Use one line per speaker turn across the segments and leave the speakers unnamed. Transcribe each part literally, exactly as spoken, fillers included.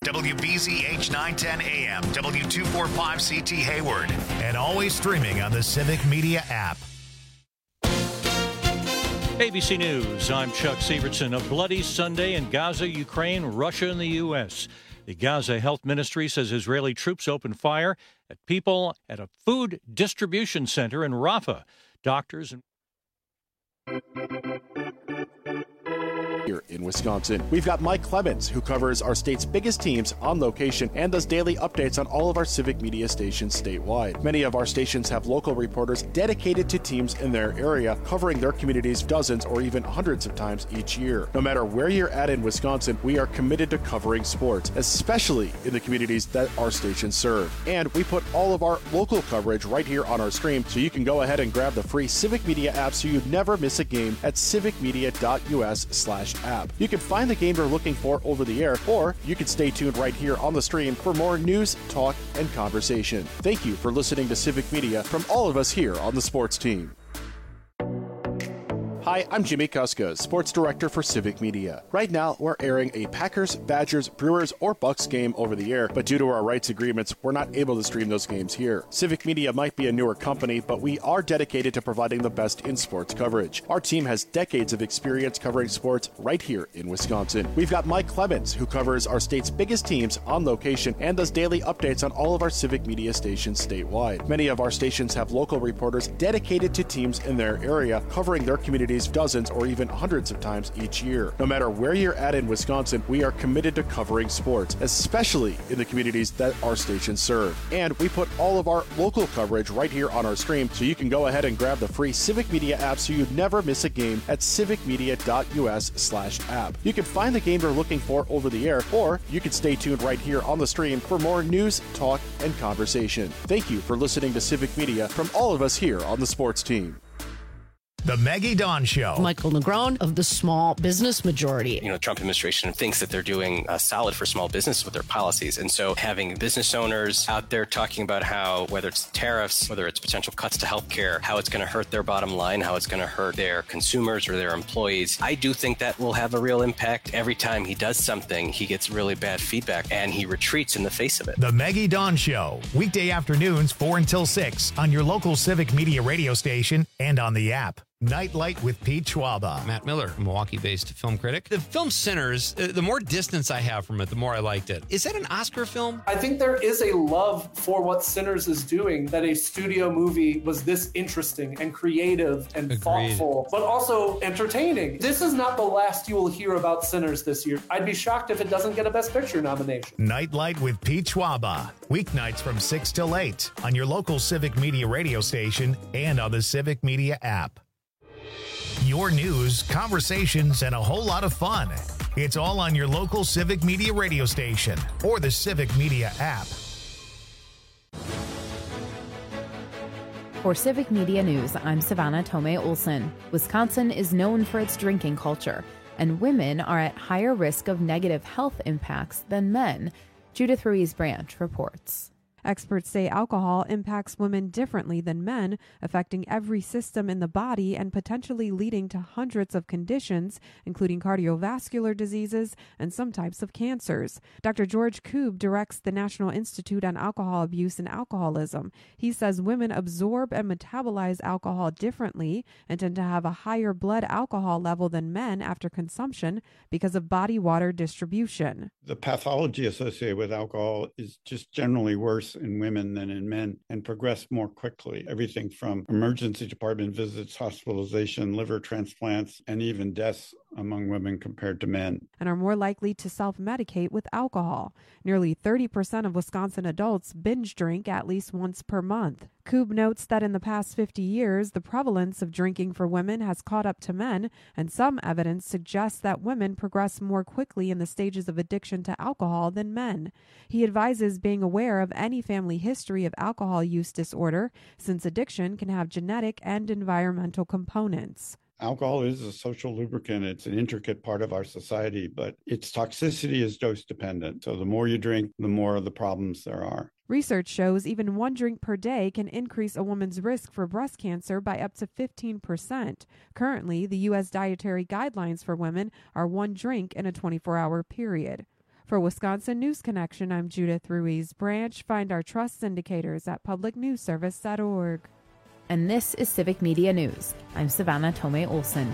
W B Z H nine ten A M, W two forty-five C T Hayward,
and always streaming on the Civic Media app.
A B C News, I'm Chuck Severson. A bloody Sunday in Gaza, Ukraine, Russia, and the U S. The Gaza Health Ministry says Israeli troops opened fire at people at a food distribution center in Rafah. Doctors and
here in Wisconsin. We've got Mike Clemens, who covers our state's biggest teams on location and does daily updates on all of our Civic Media stations statewide. Many of our stations have local reporters dedicated to teams in their area, covering their communities dozens or even hundreds of times each year. No matter where you're at in Wisconsin, we are committed to covering sports, especially in the communities that our stations serve. And we put all of our local coverage right here on our stream, so you can go ahead and grab the free Civic Media app so you never miss a game at civicmedia.us slash app. You can find the game you're looking for over the air, or you can stay tuned right here on the stream for more news, talk, and conversation. Thank you for listening to Civic Media from all of us here on the sports team. Hi, I'm Jimmy Kuska, Sports Director for Civic Media. Right now, we're airing a Packers, Badgers, Brewers, or Bucks game over the air, but due to our rights agreements, we're not able to stream those games here. Civic Media might be a newer company, but we are dedicated to providing the best in sports coverage. Our team has decades of experience covering sports right here in Wisconsin. We've got Mike Clemens, who covers our state's biggest teams on location and does daily updates on all of our Civic Media stations statewide. Many of our stations have local reporters dedicated to teams in their area, covering their communities dozens or even hundreds of times each year. No matter where you're at in Wisconsin, we are committed to covering sports, especially in the communities that our stations serve. And we put all of our local coverage right here on our stream, so you can go ahead and grab the free Civic Media app so you never miss a game at civicmedia.us slash app. You can find the game you're looking for over the air, or you can stay tuned right here on the stream for more news, talk, and conversation. Thank you for listening to Civic Media from all of us here on the sports team.
The Maggie Dawn Show.
Michael Negron of the Small Business Majority.
You know, the Trump administration thinks that they're doing uh, solid for small business with their policies. And so having business owners out there talking about how, whether it's tariffs, whether it's potential cuts to healthcare, how it's going to hurt their bottom line, how it's going to hurt their consumers or their employees, I do think that will have a real impact. Every time he does something, he gets really bad feedback and he retreats in the face of it.
The Maggie Dawn Show. Weekday afternoons, four until six on your local Civic Media radio station and on the app. Nightlight with Pete Schwaba.
Matt Miller, Milwaukee-based film critic. The film Sinners, the more distance I have from it, the more I liked it. Is that an Oscar film?
I think there is a love for what Sinners is doing, that a studio movie was this interesting and creative and
Agreed.
thoughtful, but also entertaining. This is not the last you will hear about Sinners this year. I'd be shocked if it doesn't get a Best Picture nomination.
Nightlight with Pete Schwaba. Weeknights from six till eight on your local Civic Media radio station and on the Civic Media app. Your news, conversations, and a whole lot of fun. It's all on your local Civic Media radio station or the Civic Media app.
For Civic Media News, I'm Savannah Tomei Olson. Wisconsin is known for its drinking culture, and women are at higher risk of negative health impacts than men. Judith Ruiz-Branch reports.
Experts say alcohol impacts women differently than men, affecting every system in the body and potentially leading to hundreds of conditions, including cardiovascular diseases and some types of cancers. Doctor George Koob directs the National Institute on Alcohol Abuse and Alcoholism. He says women absorb and metabolize alcohol differently and tend to have a higher blood alcohol level than men after consumption because of body water distribution.
The pathology associated with alcohol is just generally worse in women than in men and progress more quickly. Everything from emergency department visits, hospitalization, liver transplants, and even deaths among women compared to men.
And are more likely to self-medicate with alcohol. Nearly thirty percent of Wisconsin adults binge drink at least once per month. Koob notes that in the past fifty years, the prevalence of drinking for women has caught up to men, and some evidence suggests that women progress more quickly in the stages of addiction to alcohol than men. He advises being aware of any family history of alcohol use disorder, since addiction can have genetic and environmental components.
Alcohol is a social lubricant. It's an intricate part of our society, but its toxicity is dose dependent. So the more you drink, the more of the problems there are.
Research shows even one drink per day can increase a woman's risk for breast cancer by up to fifteen percent. Currently, the U S dietary guidelines for women are one drink in a twenty-four hour period. For Wisconsin News Connection, I'm Judith Ruiz Branch. Find our trust indicators at public news service dot org.
And this is Civic Media News. I'm Savannah Tomei Olson.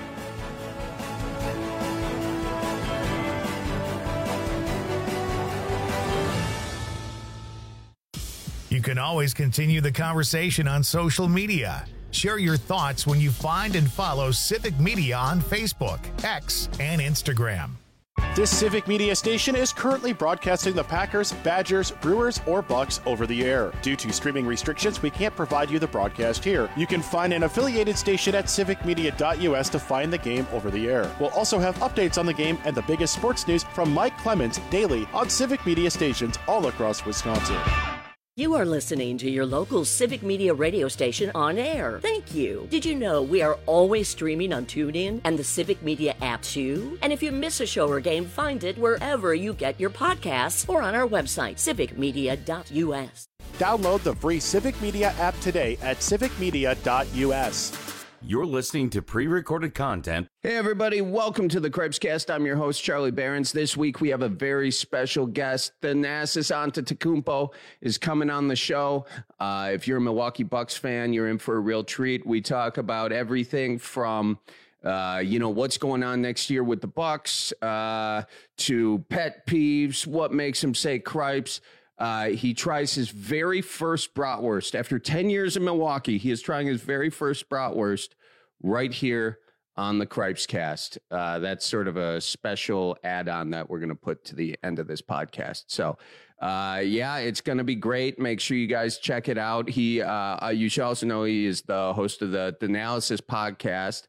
You can always continue the conversation on social media. Share your thoughts when you find and follow Civic Media on Facebook, X, and Instagram.
This Civic Media station is currently broadcasting the Packers, Badgers, Brewers, or Bucks over the air. Due to streaming restrictions, we can't provide you the broadcast here. You can find an affiliated station at civic media dot U S to find the game over the air. We'll also have updates on the game and the biggest sports news from Mike Clemens daily on Civic Media stations all across Wisconsin.
You are listening to your local Civic Media radio station on air. Thank you. Did you know we are always streaming on TuneIn and the Civic Media app too? And if you miss a show or game, find it wherever you get your podcasts or on our website, civic media dot U S.
Download the free Civic Media app today at civic media dot U S.
You're listening to pre-recorded content.
Hey, everybody. Welcome to the Cripescast. I'm your host, Charlie Behrens. This week, we have a very special guest. Thanasis Antetokounmpo is coming on the show. Uh, if you're a Milwaukee Bucks fan, you're in for a real treat. We talk about everything from, uh, you know, what's going on next year with the Bucks, uh, to pet peeves, what makes him say cripes. Uh, he tries his very first bratwurst. After ten years in Milwaukee, he is trying his very first bratwurst right here on the Cripescast. Uh, that's sort of a special add-on that we're going to put to the end of this podcast. So, uh, yeah, it's going to be great. Make sure you guys check it out. He, uh, you should also know he is the host of the Thanalysis podcast,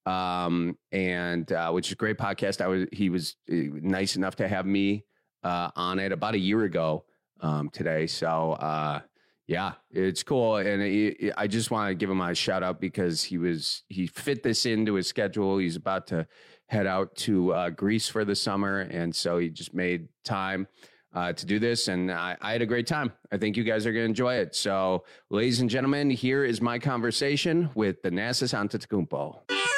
um, and uh, which is a great podcast. I was he was nice enough to have me uh, on it about a year ago. Um, today. So, uh, yeah, it's cool. And it, I just want to give him a shout out because he was, he fit this into his schedule. He's about to head out to uh, Greece for the summer. And so he just made time uh, to do this. And I, I had a great time. I think you guys are going to enjoy it. So, ladies and gentlemen, here is my conversation with Thanasis Antetokounmpo.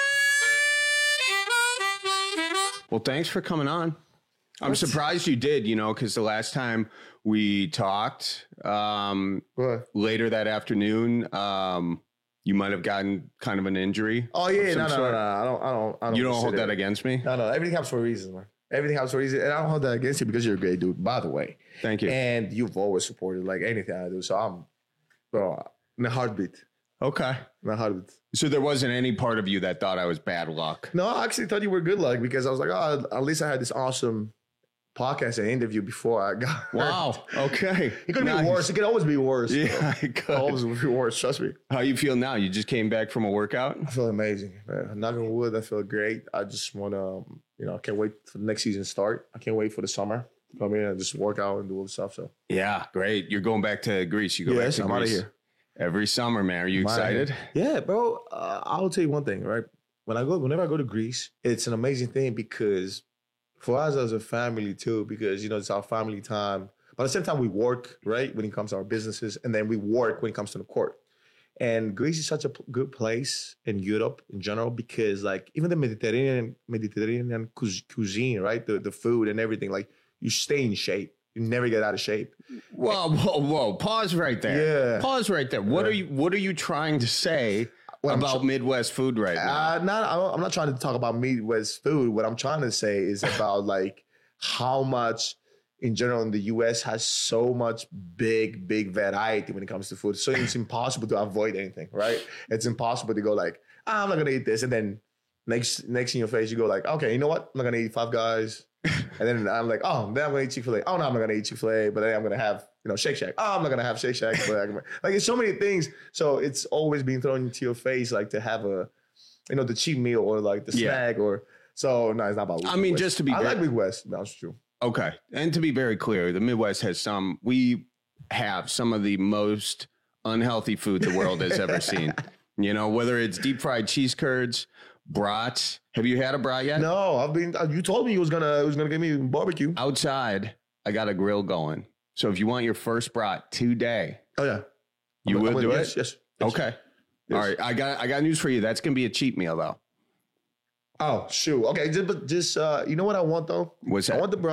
Well, thanks for coming on. I'm what? surprised you did, you know, because the last time we talked um, later that afternoon, um, you might have gotten kind of an injury.
Oh yeah, no, no, no, no, I don't, I don't, I don't.
You don't hold that against me?
No, no, everything happens for a reason, man. Everything happens for a reason, and I don't hold that against you because you're a great dude, by the way.
Thank you.
And you've always supported like anything I do, so I'm, bro, in a heartbeat.
Okay.
In a heartbeat.
So there wasn't any part of you that thought I was bad luck?
No, I actually thought you were good luck because I was like, oh, at least I had this awesome podcast and interview before I got hurt.
Wow. Okay.
It could nice. be worse. It could always be worse.
Yeah, it could
always be worse. Trust me.
How you feel now? You just came back from a workout?
I feel amazing, man. Knock on wood, I feel great. I just want to, um, you know, I can't wait for the next season to start. I can't wait for the summer to come in and just work out and do all the stuff. So
yeah, great. You're going back to Greece. You go
yes,
back to
I'm
Greece
out of here
every summer, man. Are you I'm excited?
Yeah, bro. Uh, I'll tell you one thing, right? When I go, whenever I go to Greece, it's an amazing thing because for us as a family too, because, you know, it's our family time. But at the same time, we work, right, when it comes to our businesses, and then we work when it comes to the court. And Greece is such a p- good place in Europe in general because, like, even the Mediterranean Mediterranean cuisine, right, the, the food and everything, like, you stay in shape. You never get out of shape.
Whoa, whoa, whoa! Pause right there.
Yeah.
Pause right there. What
yeah.
are you? What are you trying to say What about tr- Midwest food right now?
Uh, not, I'm not trying to talk about Midwest food. What I'm trying to say is about like how much in general in the U S has so much big, big variety when it comes to food. So it's impossible to avoid anything, right? It's impossible to go like, ah, I'm not going to eat this. And then next next in your face, you go like, okay, you know what? I'm not going to eat Five Guys. And then I'm like, oh, then I'm going to eat Chick-fil-A. Oh, no, I'm not going to eat Chick-fil-A. But then I'm going to have, you know, Shake Shack. Oh, I'm not going to have Shake Shack. But like, it's so many things. So it's always being thrown into your face, like to have a, you know, the cheap meal or like the yeah. snack or, so no, it's not about
I mean,
West.
just to be
I
very,
like Midwest. That's true.
Okay. And to be very clear, the Midwest has some, we have some of the most unhealthy food the world has ever seen. You know, whether it's deep fried cheese curds, brats. Have you had a brat yet?
No, I've been, you told me you was going to, it was going to give me barbecue.
Outside, I got a grill going. So if you want your first brat today.
Oh, yeah.
You
I'm,
will
I'm
do
yes,
it?
Yes, yes.
Okay.
Yes.
All right. I got, I got news for you. That's going to be a cheat meal though.
Oh, shoot. Okay. Just, but just, uh, you know what I want though?
What's that?
I want the brat,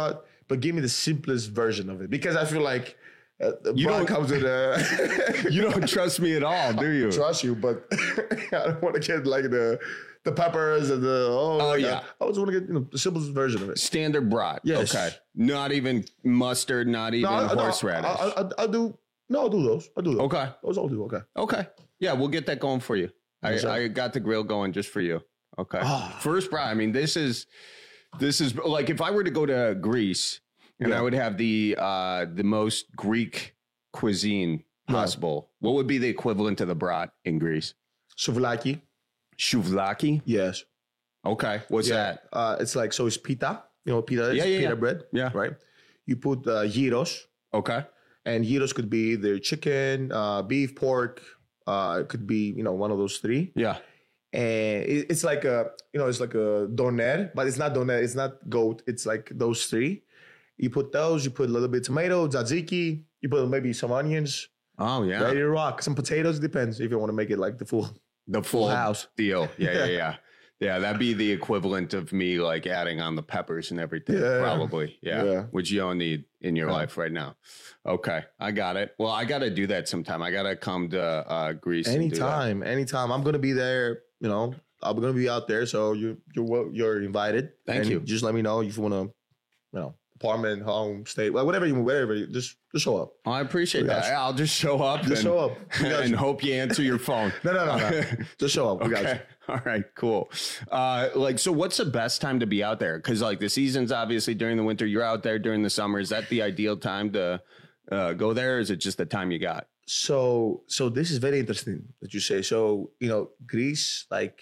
but give me the simplest version of it because I feel like uh, the
You
brat
don't-
comes with a.
You don't trust me at all, do you?
I trust you, but I don't want to get like the the peppers and the oh,
Oh,
like
yeah.
I, I just want to get you know the simplest version of it.
Standard brat.
Yes.
Okay. Not even mustard, not even
I- I-
horseradish.
I, I, I, I do. No, I'll do those. I'll do those.
Okay.
Those I'll do. Okay.
Okay. Yeah, we'll get that going for you. I,
Yes, sir.
I got the grill going just for you. Okay.
Ah.
First brat. I mean, this is this is like if I were to go to Greece and
Yeah.
I would have the uh the most Greek cuisine possible, what would be the equivalent of the brat in Greece?
Souvlaki.
Souvlaki?
Yes.
Okay. What's
Yeah.
that?
Uh, it's like so it's pita. You know what pita is?
Yeah, yeah,
pita
yeah.
bread.
Yeah.
Right. You put uh, gyros.
Okay.
And gyros could be either chicken, uh, beef, pork. Uh, it could be you know one of those three.
Yeah.
And it, it's like a you know it's like a doner, but it's not doner. It's not goat. It's like those three. You put those. You put a little bit of tomato, tzatziki. You put maybe some onions.
Oh yeah.
Ready to rock. Some potatoes. Depends if you want to make it like the full
The full
house
deal. Yeah, yeah, yeah. Yeah, that'd be the equivalent of me like adding on the peppers and everything.
Yeah.
Probably. Yeah.
Yeah.
Which you don't need in your
Yeah.
life right now. Okay. I got it. Well, I got to do that sometime. I got to come to uh, Greece. and do that.
Anytime, anytime. I'm gonna be there. You know, I'm gonna be out there, so you you're wel- you're invited.
Thank
And
you.
Just let me know if you want to, you know, apartment, home, state, well, whatever you whatever. You, just just show up.
Oh, I appreciate
We got
that.
you.
I'll just show up.
Just
and,
show up. We got
and
you.
hope you answer your phone.
No, no, no, no. Just show up. We got you.
Okay. All right, cool. Uh, like, so what's the best time to be out there? Because like the season's obviously during the winter. You're out there during the summer. Is that the ideal time to uh, go there? Or is it just the time you got?
So so this is very interesting that you say. So you know, Greece like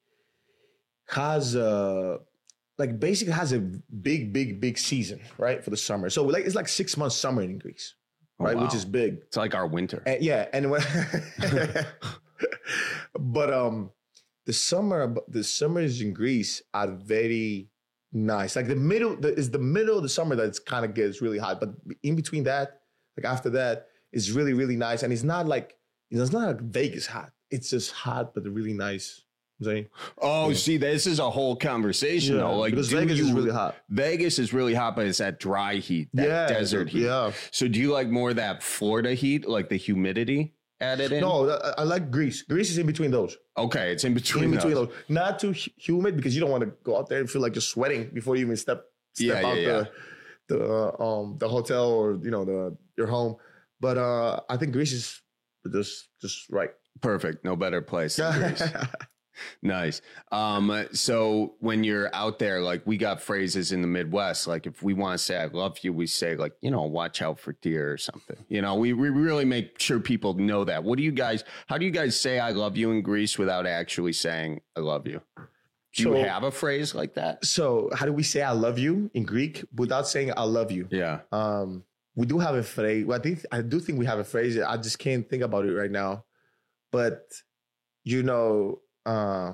has a like basically has a big, big, big season, right, for the summer. So like it's like six months summer in Greece,
Oh,
right,
wow.
which is big.
It's like our winter.
And, yeah, and when but um, the summer the summers in Greece are very nice. Like the middle the, is the middle of the summer that it's kind of gets really hot, but in between that, like after that, it's really really nice, and it's not like it's not like Vegas hot. It's just hot, but really nice. You know what I'm saying?
Oh, see, this is a whole conversation
Yeah,
though. Like
because
do
Vegas is
you-
really hot.
Vegas is really hot, but it's that dry heat, that
Yeah,
desert heat.
yeah.
So do you like more of that Florida heat, like the humidity added in?
No, I, I like Greece. Greece is in between those.
Okay, it's in between.
in between
those.
those. Not too hu- humid because you don't want to go out there and feel like you're sweating before you even step step
Yeah,
out
yeah,
the the uh, um the hotel or you know the your home. But uh I think Greece is just just right.
Perfect. No better place than Greece. Nice. Um, so when you're out there, like we got phrases in the Midwest, like if we want to say I love you, we say like, you know, watch out for deer or something. You know, we, we really make sure people know that. What do you guys, how do you guys say I love you in Greece without actually saying I love you? Do
So-
you have a phrase like that?
So how do we say I love you in Greek without saying I love you?
Yeah.
Um, we do have a phrase. Well, I think I do think we have a phrase. I just can't think about it right now. But you know, uh,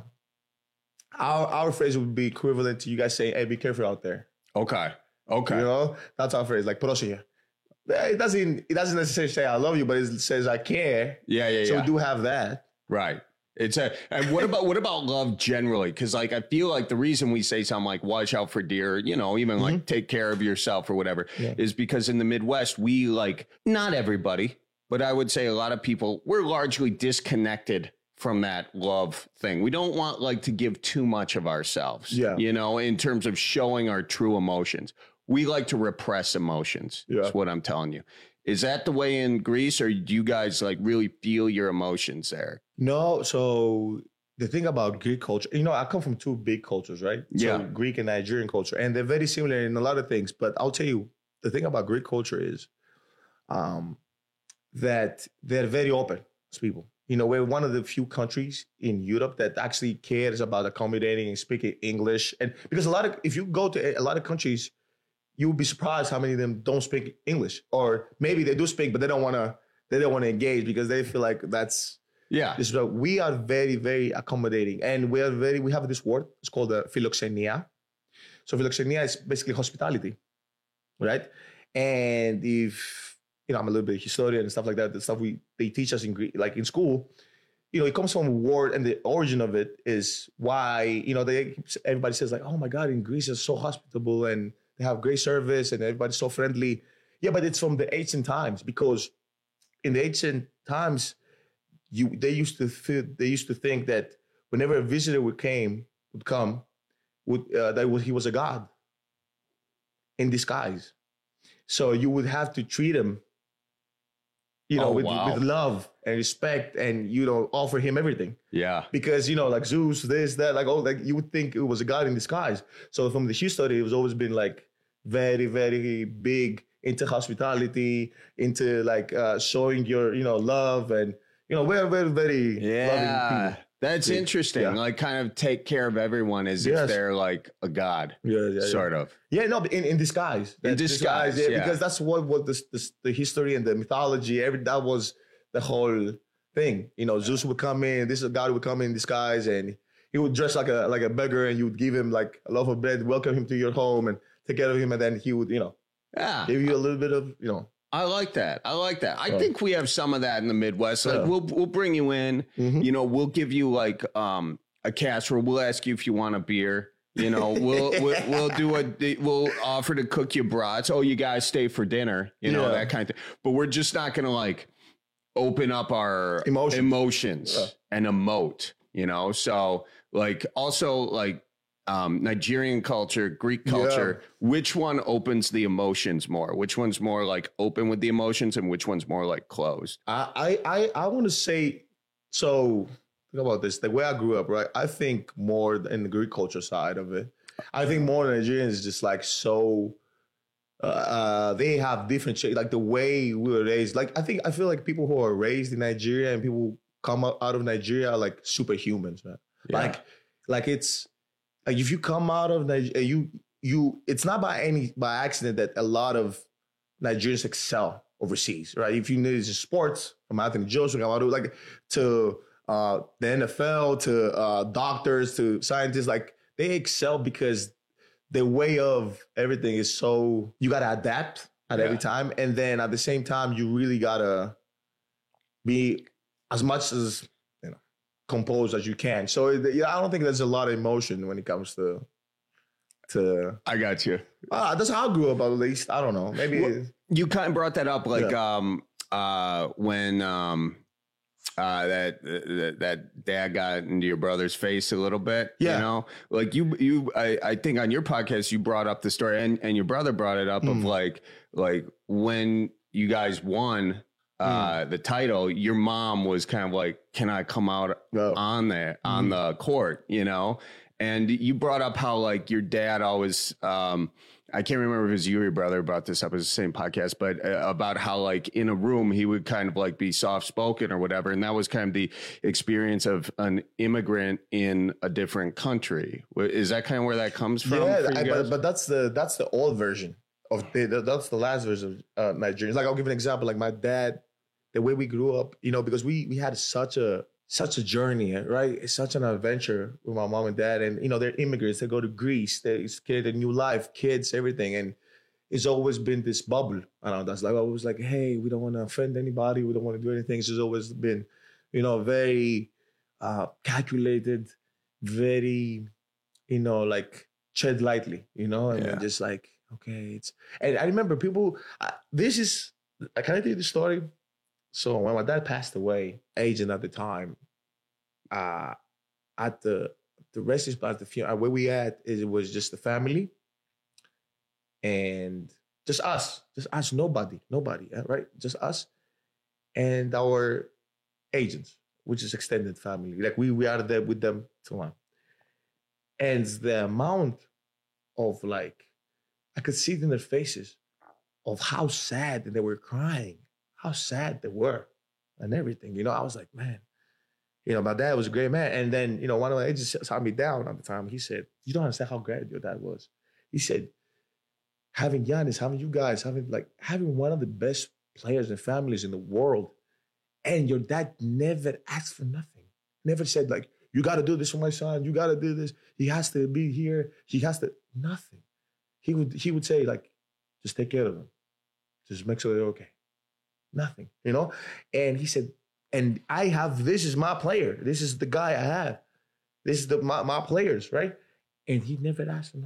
our our phrase would be equivalent to you guys saying, "Hey, be careful out there."
Okay. Okay.
You know, that's our phrase. Like "Πρόσεχε." It doesn't. It doesn't necessarily say "I love you," but it says "I care."
Yeah. Yeah.
So
yeah.
we do have that.
Right. It's a, and what about, what about love generally? Cause like, I feel like the reason we say something like watch out for deer, you know, even like take care of yourself or whatever
Yeah.
is because in the Midwest, we like, not everybody, but I would say a lot of people, we're largely disconnected from that love thing. We don't want like to give too much of ourselves,
Yeah.
you know, in terms of showing our true emotions. We like to repress emotions.
Yeah.
That's what I'm telling you. Is that the way in Greece, or do you guys like really feel your emotions there?
No, so the thing about Greek culture, you know, I come from two big cultures, right?
Yeah.
So Greek and Nigerian culture, and they're very similar in a lot of things. But I'll tell you, the thing about Greek culture is um, that they're very open as people. You know, we're one of the few countries in Europe that actually cares about accommodating and speaking English. And because a lot of, if you go to a lot of countries, you would be surprised how many of them don't speak English, or maybe they do speak, but they don't want to. They don't want to engage because they feel like that's
yeah.
This, we are very, very accommodating, and we are very. We have this word. It's called the philoxenia. So philoxenia is basically hospitality, right? And if you know, I'm a little bit of historian and stuff like that. The stuff we they teach us in Greek, like in school, you know, it comes from a word, and the origin of it is why you know they everybody says like, oh my God, in Greece is so hospitable and they have great service and everybody's so friendly. Yeah, but it's from the ancient times, because in the ancient times, you they used to feel, they used to think that whenever a visitor would came would come, would uh, that was, he was a god in disguise. So you would have to treat him, you know,
Oh,
with,
wow.
with love and respect, and you know, offer him everything.
Yeah.
Because, you know, like Zeus, this, that, like, oh, like you would think it was a god in disguise. So from the history, it was always been like very, very big into hospitality, into like uh, showing your, you know, love, and, you know, we're very, very
Yeah.
loving people.
That's
Yeah.
interesting.
Yeah.
Like, kind of take care of everyone as
Yes.
if they're like a god,
Yeah, yeah,
sort
yeah.
of.
Yeah, no, but in, in disguise.
In
That-
disguise,
yeah,
yeah.
because that's what what the, the the history and the mythology. Every that was the whole thing. You know, Zeus would come in. This is a god who would come in disguise, and he would dress like a like a beggar, and you would give him like a loaf of bread, welcome him to your home, and take care of him, and then he would, you know,
Yeah.
give you a little bit of, you know.
I like that. I like that. I
Yeah.
think we have some of that in the Midwest. Like
Yeah.
we'll we'll bring you in.
Mhm.
You know, we'll give you like um a casserole. We'll ask you if you want a beer. You know, we'll we'll, we'll do a we'll offer to cook you brats. Oh, you guys stay for dinner. You know,
Yeah.
that kind of thing. But we're just not gonna like open up our
Emotions.
emotions
Yeah.
and emote. You know, so like also like. Um, Nigerian culture, Greek culture, which one opens the emotions more? Which one's more like open with the emotions, and which one's more like closed?
I I I, I want to say, so think about this. The way I grew up, right? I think more in the Greek culture side of it. I think more Nigerians is just like so. Uh, uh, they have different shit. Like the way we were raised. Like I think I feel like people who are raised in Nigeria and people who come out out of Nigeria are like superhumans, man.
Yeah.
Like like it's like if you come out of Nigeria, you you. It's not by any by accident that a lot of Nigerians excel overseas, right? If you need it's sports, from Anthony Joshua, like to uh, the N F L, to uh, doctors, to scientists, like they excel because the way of everything is so you gotta adapt at
Yeah.
every time, and then at the same time you really gotta be as much as you know composed as you can. So yeah, I don't think there's a lot of emotion when it comes to to.
I got you.
Uh, that's how I grew up, at least. I don't know. Maybe
Well, you kind of brought that up, like
Yeah.
um uh when um uh that that that dad got into your brother's face a little bit.
Yeah.
You know, like you you I, I think on your podcast you brought up the story, and and your brother brought it up of
Mm.
like like when you guys won uh the title, your mom was kind of like, can I come out
Oh.
on there on the court, you know? And you brought up how like your dad always um I can't remember if it was you or your brother brought this up. It was the same podcast, but uh, about how like in a room he would kind of like be soft spoken or whatever, and that was kind of the experience of an immigrant in a different country. Wh- Is that kind of where that comes from?
Yeah,
for you
I,
guys?
but, but that's the that's the old version of the, the- that's the last version of uh, Nigerians. Like I'll give an example. Like my dad, the way we grew up, you know, because we we had such a such a journey, right? It's such an adventure with my mom and dad, and you know they're immigrants. They go to Greece. They create a new life, kids, everything, and it's always been this bubble around us. Like I was like, hey, we don't want to offend anybody. We don't want to do anything. It's just always been, you know, very uh, calculated, very, you know, like tread lightly, you know, and then
Yeah.
just like, okay, it's. And I remember people. Uh, this is. I can I tell you the story. So when my dad passed away, agent at the time, uh, at the the resting spot, at the funeral, where we at, is it was just the family and just us, just us, nobody, nobody, uh, right? Just us and our agents, which is extended family. Like we we are there with them till now. And the amount of like, I could see it in their faces of how sad they were crying, how sad they were and everything. You know, I was like, man, you know, my dad was a great man. And then, you know, one of my agents sat me down at the time. He said, you don't understand how great your dad was. He said, having Giannis, having you guys, having like, having one of the best players and families in the world, and your dad never asked for nothing. Never said like, you got to do this for my son. You got to do this. He has to be here. He has to, nothing. He would, he would say like, just take care of him. Just make sure they're okay. Nothing, you know? And he said, and I have, this is my player. This is the guy I have. This is the my, my players, right? And he never asked for nothing.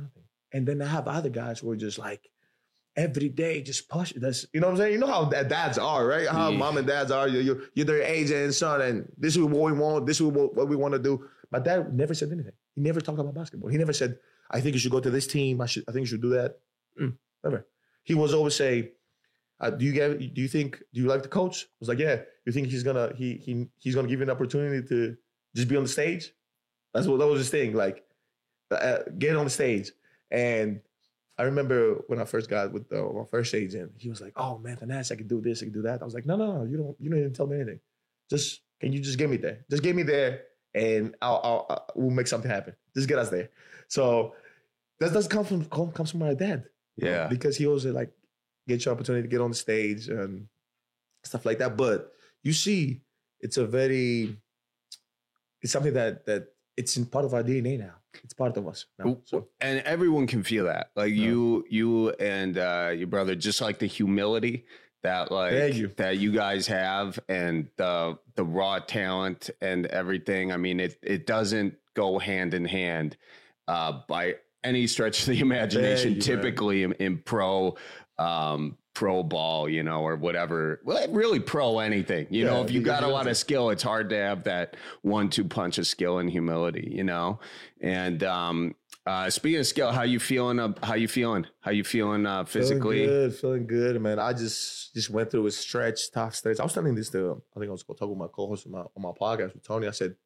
And then I have other guys who are just like, every day, just push. That's, you know what I'm saying? You know how dads are, right? How yeah. mom and dads are. You're, you're, you're their age and son, and this is what we want. This is what we want to do. My dad never said anything. He never talked about basketball. He never said, I think you should go to this team. I should. I think you should do that. Mm, never. He was always say, uh, do you get? Do you think? Do you like the coach? I was like, yeah. You think he's gonna he he he's gonna give you an opportunity to just be on the stage? That's what that was his thing. Like, uh, get on the stage. And I remember when I first got with the, my first agent, he was like, "Oh man, Thanasis, I can do this, I can do that." I was like, "No, no, no, you don't. You don't even tell me anything. Just can you just get me there? Just get me there, and I'll, I'll, I'll we'll make something happen. Just get us there." So that does come from come, comes from my dad.
Yeah,
because he always like get your opportunity to get on the stage and stuff like that. But you see, it's a very, it's something that that it's in part of our D N A now. It's part of us now, so.
And everyone can feel that. Like yeah. you, you and uh, your brother, just like the humility that like you. that you guys have, and the the raw talent and everything. I mean, it it doesn't go hand in hand uh, by any stretch of the imagination. You, typically in, in pro. Um, pro ball, you know, or whatever. Well, really pro anything, you yeah, know, if you got a lot of skill, it's hard to have that one, two punch of skill and humility, you know? And, um, uh, speaking of skill, how you feeling? Uh, how you feeling? How you feeling, uh, physically?
Feeling good, feeling good, man. I just, just went through a stretch, tough stretch. I was telling this to, I think I was going to talk with my co-host on my, on my podcast with Tony. I said,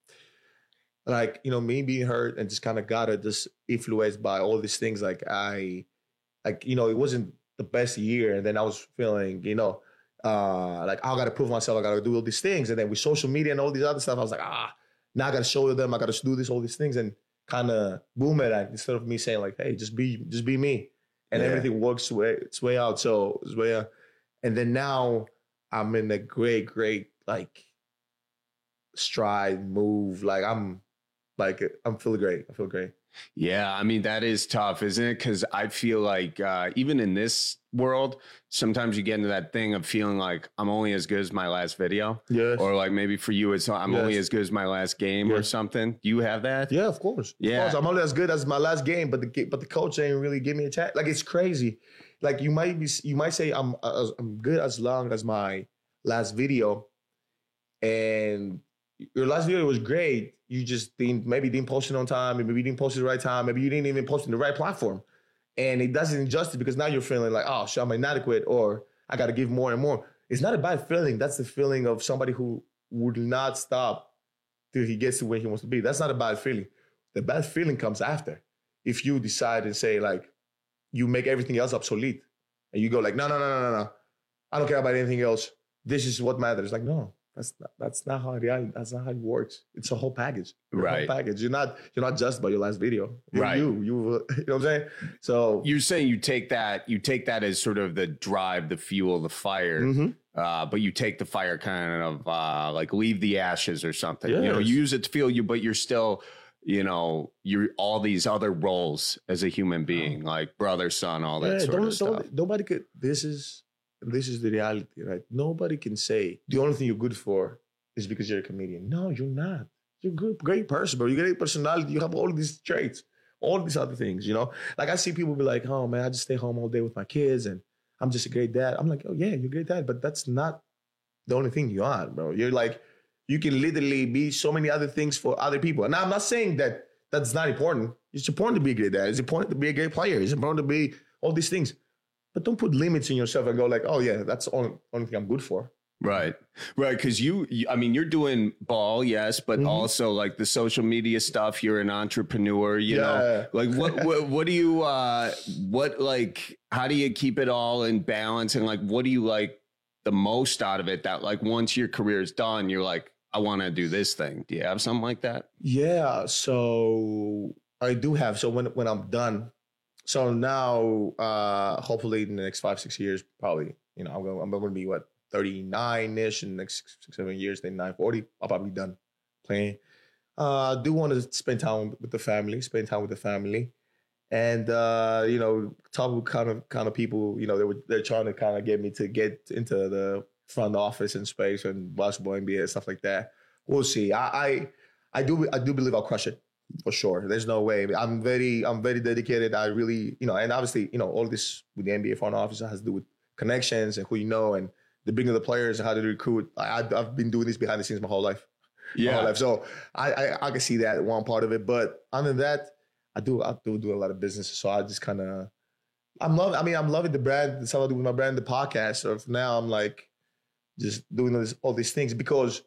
like, you know, me being hurt and just kind of got it just influenced by all these things. Like I, like, you know, it wasn't the best year, and then I was feeling, you know, uh, like I got to prove myself. I got to do all these things, and then with social media and all these other stuff, I was like, ah, now I got to show them. I got to do this, all these things, and kind of boom it at instead of me saying like, hey, just be, just be me, and yeah. everything works way, its way out. So it's way out. And then now I'm in a great, great like stride move. Like I'm, like I'm feeling great. I feel great.
Yeah, I mean, that is tough, isn't it? Because I feel like uh, even in this world, sometimes you get into that thing of feeling like I'm only as good as my last video.
Yes.
Or like maybe for you, it's I'm yes. only as good as my last game yes. or something. Do you have that?
Yeah, of course.
Yeah.
Of course. I'm only as good as my last game, but the but the coach ain't really give me a chance. Like, it's crazy. Like, you might be, you might say I'm uh, I'm good as long as my last video, and your last video was great. You just didn't, maybe didn't post it on time. Maybe you didn't post it the right time. Maybe you didn't even post it in the right platform. And it doesn't injustice because now you're feeling like, oh, shit, I'm inadequate, or I got to give more and more. It's not a bad feeling. That's the feeling of somebody who would not stop till he gets to where he wants to be. That's not a bad feeling. The bad feeling comes after. If you decide and say, like, you make everything else obsolete, and you go like, no, no, no, no, no, no. I don't care about anything else. This is what matters. Like, no. That's not, that's not how it, that's not how it works. It's a whole package. It's
right.
A whole package. You're not you're not just by your last video. You're
right.
You you you know what I'm saying? So
you're saying you take that you take that as sort of the drive, the fuel, the fire.
Mm-hmm.
Uh, but you take the fire kind of uh, like leave the ashes or something.
Yes.
You know, you use it to fuel you, but you're still, you know, you're all these other roles as a human being, like brother, son, all that
yeah,
sort
don't,
of stuff.
Don't, nobody could. This is this is the reality, right? Nobody can say the only thing you're good for is because you're a comedian. No, you're not. You're a good, great person, bro. You got a great personality. You have all these traits, all these other things, you know? Like, I see people be like, oh, man, I just stay home all day with my kids, and I'm just a great dad. I'm like, oh, yeah, you're a great dad, but that's not the only thing you are, bro. You're like, you can literally be so many other things for other people. And I'm not saying that that's not important. It's important to be a great dad. It's important to be a great player. It's important to be all these things. But don't put limits in yourself and go like, oh, yeah, that's the only, only thing I'm good for.
Right. Right. Because you, you, I mean, you're doing ball, yes, but mm-hmm. also like the social media stuff. You're an entrepreneur, you yeah. know, like what, what, what do you, uh, what, like, how do you keep it all in balance? And like, what do you like the most out of it that like once your career is done, you're like, I want to do this thing. Do you have something like that?
Yeah. So I do have. So when, when I'm done, so now, uh, hopefully in the next five, six years, probably, you know, I'm going, I'm going to be what? thirty-nine-ish in the next six, seven years, then nine forty, I'll probably be done playing. Uh, I do want to spend time with the family, spend time with the family. And, uh, you know, talk with kind of kind of people, you know, they were, they're trying to kind of get me to get into the front office and space and basketball, N B A, stuff like that. We'll see. I, I I do I do believe I'll crush it. For sure. There's no way. I'm very, I'm very dedicated. I really, you know, and obviously, you know, all this with the N B A front office has to do with connections and who you know and the bringing of the players and how to recruit. I, I've, I've been doing this behind the scenes my whole life. Yeah. My whole life. So I, I, I can see that one part of it. But other than that, I do, I do do a lot of business. So I just kind of, I'm loving, I mean, I'm loving the brand, the stuff I do with my brand, the podcast. So for now I'm like just doing all, this, all these things because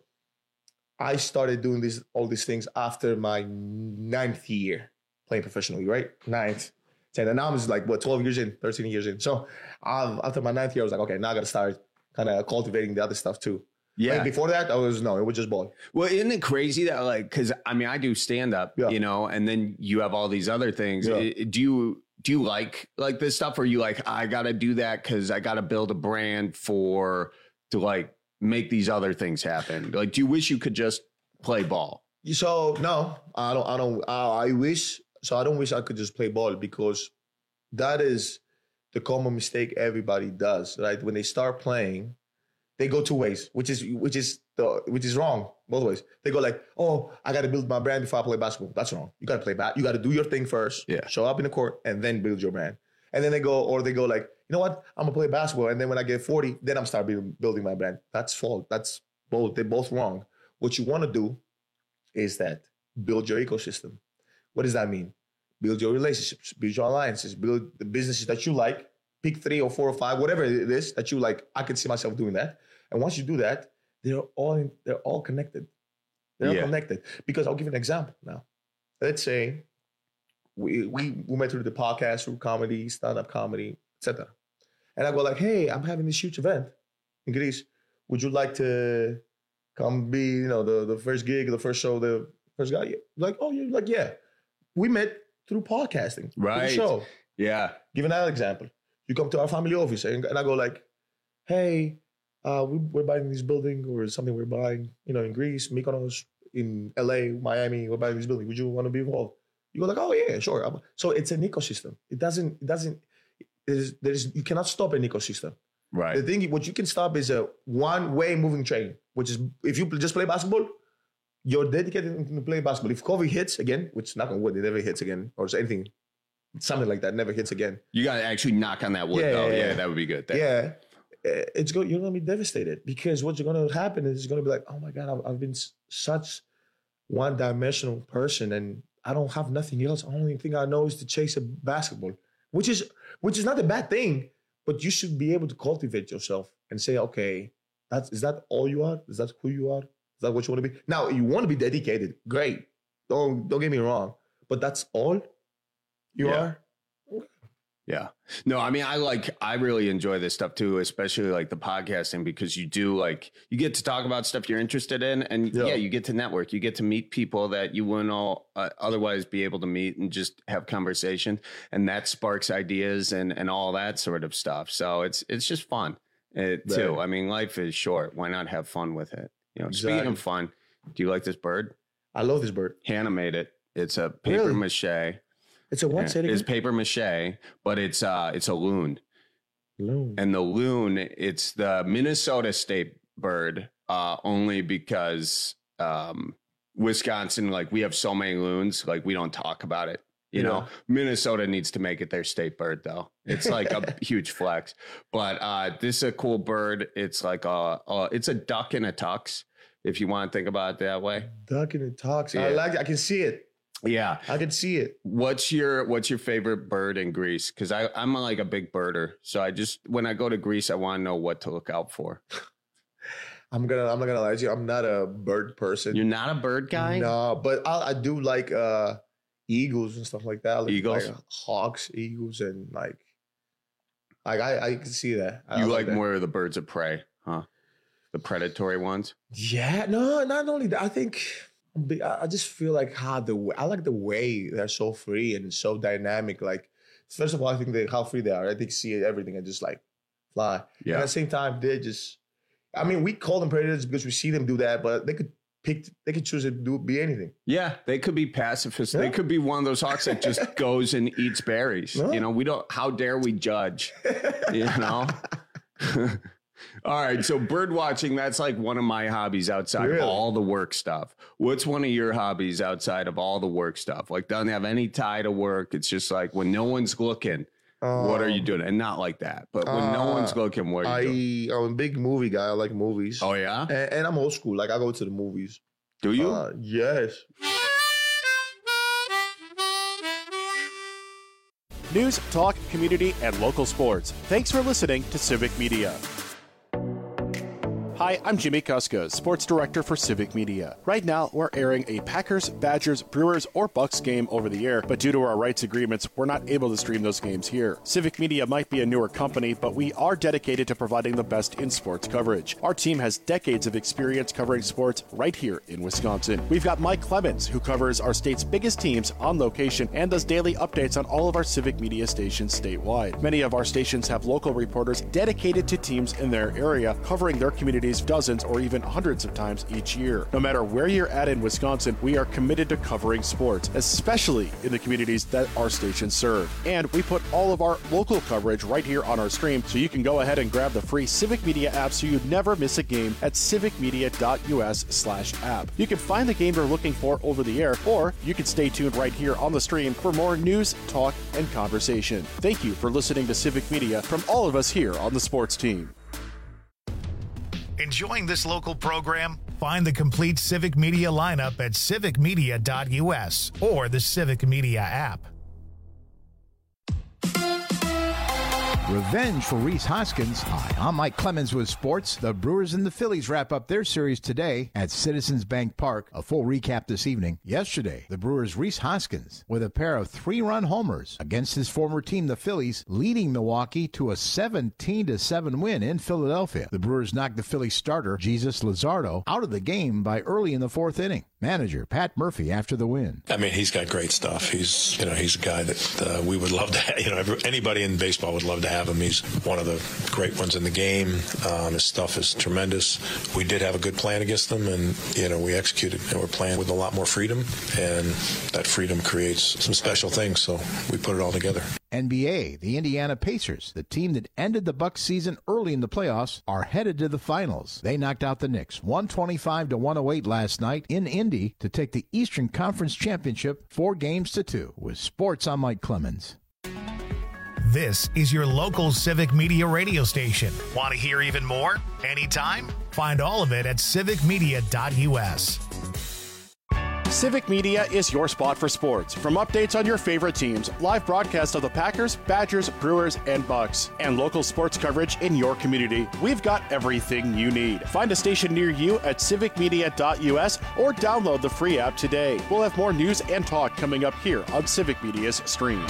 I started doing this, all these things after my ninth year playing professionally, right? Ninth, ten. And now I'm just like, what, twelve years in, thirteen years in. So um, after my ninth year, I was like, okay, now I got to start kind of cultivating the other stuff too.
Yeah.
Like before that, I was, no, it was just ball.
Well, isn't it crazy that like, because I mean, I do stand up, yeah. you know, and then you have all these other things. Yeah. Do you, do you like like this stuff or are you like, I got to do that because I got to build a brand for, to like, make these other things happen? Like, do you wish you could just play ball?
So no, I don't. I don't. Uh, I wish. So I don't wish I could just play ball because that is the common mistake everybody does. Right? When they start playing, they go two ways, which is which is the which is wrong both ways. They go like, oh, I got to build my brand before I play basketball. That's wrong. You got to play bat. You got to do your thing first. Yeah. Show up in the court and then build your brand. And then they go, or they go like, you know what? I'm gonna play basketball, and then when I get forty, then I'm start building, building my brand. That's fault. That's both. They're both wrong. What you want to do is that build your ecosystem. What does that mean? Build your relationships, build your alliances, build the businesses that you like. Pick three or four or five, whatever it is that you like. I can see myself doing that. And once you do that, they're all in, they're all connected. They're yeah. all connected. Because I'll give you an example now. Let's say we we we met through the podcast, through comedy, stand-up comedy, et cetera. And I go like, hey, I'm having this huge event in Greece. Would you like to come be, you know, the, the first gig, the first show, the first guy? Like, oh, you're like, yeah. We met through podcasting.
Right.
Through the show.
Yeah.
Give another example. You come to our family office and, and I go like, hey, uh, we, we're buying this building or something we're buying, you know, in Greece, Mykonos, in L A, Miami, we're buying this building. Would you want to be involved? You go like, oh yeah, sure. So it's an ecosystem. It doesn't, it doesn't, there's, there's, you cannot stop an ecosystem.
Right.
The thing, what you can stop is a one-way moving train, which is if you just play basketball, you're dedicated to play basketball. If COVID hits again, which knock on wood, it never hits again, or anything, something like that never hits again.
You got to actually knock on that wood, yeah, though. Yeah, yeah. yeah, that would be good. That.
Yeah. It's go, you're going to be devastated because what's going to happen is it's going to be like, oh my God, I've, I've been such one-dimensional person and I don't have nothing else. The only thing I know is to chase a basketball, which is which is not a bad thing, but you should be able to cultivate yourself and say, okay, that's is that all you are? Is that who you are? Is that what you want to be? Now, you want to be dedicated. Great. Don't don't get me wrong. But that's all you
yeah.
are?
Yeah. No, I mean, I like, I really enjoy this stuff too, especially like the podcasting, because you do like, you get to talk about stuff you're interested in. And yeah, yeah you get to network, you get to meet people that you wouldn't all uh, otherwise be able to meet and just have conversation. And that sparks ideas and, and all that sort of stuff. So it's, it's just fun it, too. I mean, life is short. Why not have fun with it? You know, exactly. Speaking of fun, do you like this bird?
I love this bird.
Hannah made it. It's a paper really? mache.
It's a what? Say it again?
It's paper mache, but it's uh it's a loon.
Loon.
And the loon, it's the Minnesota state bird, uh, only because um Wisconsin, like we have so many loons, like we don't talk about it. You yeah. know, Minnesota needs to make it their state bird though. It's like a huge flex. But uh this is a cool bird. It's like a, a it's a duck in a tux, if you want to think about it that way.
Duck in a tux. Yeah. I like it. I can see it.
Yeah,
I can see it.
What's your What's your favorite bird in Greece? Because I I'm like a big birder, so I just when I go to Greece, I want to know what to look out for.
I'm gonna I'm not gonna lie to you. I'm not a bird person.
You're not a bird guy?
No, but I, I do like uh, eagles and stuff like that. Like,
eagles,
like hawks, eagles, and like like I I can see that. I
you
like,
like
that.
more of the birds of prey, huh? The predatory ones.
Yeah, no, not only that. I think. I just feel like how the I like the way they're so free and so dynamic. Like, first of all, I think they how free they are. I think see everything and just like fly. Yeah. And at the same time, they just. I mean, we call them predators because we see them do that, but they could pick. They could choose to do be anything.
Yeah, they could be pacifists. Yeah. They could be one of those hawks that just goes and eats berries. No. You know, we don't. How dare we judge? You know. All right, so bird watching, that's like one of my hobbies outside really? of all the work stuff. What's one of your hobbies outside of all the work stuff? Like, doesn't have any tie to work. It's just like when no one's looking, um, what are you doing? And not like that, but when uh, no one's looking, what are you
I,
doing?
I'm a big movie guy. I like movies.
Oh, yeah?
And, and I'm old school. Like, I go to the movies.
Do you?
Uh, yes.
News, talk, community, and local sports. Thanks for listening to Civic Media. Hi, I'm Jimmy Kuska, Sports Director for Civic Media. Right now, we're airing a Packers, Badgers, Brewers, or Bucks game over the air, but due to our rights agreements, we're not able to stream those games here. Civic Media might be a newer company, but we are dedicated to providing the best in sports coverage. Our team has decades of experience covering sports right here in Wisconsin. We've got Mike Clemens, who covers our state's biggest teams on location and does daily updates on all of our Civic Media stations statewide. Many of our stations have local reporters dedicated to teams in their area, covering their communities dozens or even hundreds of times each year. No matter where you're at in Wisconsin, we are committed to covering sports, especially in the communities that our stations serve. And we put all of our local coverage right here on our stream, so you can go ahead and grab the free Civic Media app so you never miss a game at civicmedia.us slash app. You can find the game you're looking for over the air, or you can stay tuned right here on the stream for more news, talk, and conversation. Thank you for listening to Civic Media from all of us here on the sports team.
Enjoying this local program? Find the complete Civic Media lineup at civic media dot u s or the Civic Media app.
Revenge for Rhys Hoskins. Hi, I'm Mike Clemens with sports. The Brewers and the Phillies wrap up their series today at Citizens Bank Park. A full recap this evening. Yesterday, the Brewers' Rhys Hoskins with a pair of three-run homers against his former team, the Phillies, leading Milwaukee to a seventeen to seven win in Philadelphia. The Brewers knocked the Phillies starter, Jesus Luzardo, out of the game by early in the fourth inning. Manager Pat Murphy after the win.
I mean, he's got great stuff. He's, you know, he's a guy that uh, we would love to have. You know, every, anybody in baseball would love to have him. He's one of the great ones in the game. Um, his stuff is tremendous. We did have a good plan against them, and, you know, we executed. And we're playing with a lot more freedom, and that freedom creates some special things, so we put it all together.
N B A, the Indiana Pacers, the team that ended the Bucks season early in the playoffs, are headed to the finals. They knocked out the Knicks one twenty-five to one oh eight last night in Indy to take the Eastern Conference Championship four games to two. With sports, I'm Mike Clemens.
This is your local Civic Media radio station. Want to hear even more? Anytime? Find all of it at civic media dot u s.
Civic Media is your spot for sports. From updates on your favorite teams, live broadcasts of the Packers, Badgers, Brewers, and Bucks, and local sports coverage in your community, we've got everything you need. Find a station near you at civic media dot u s or download the free app today. We'll have more news and talk coming up here on Civic Media's stream.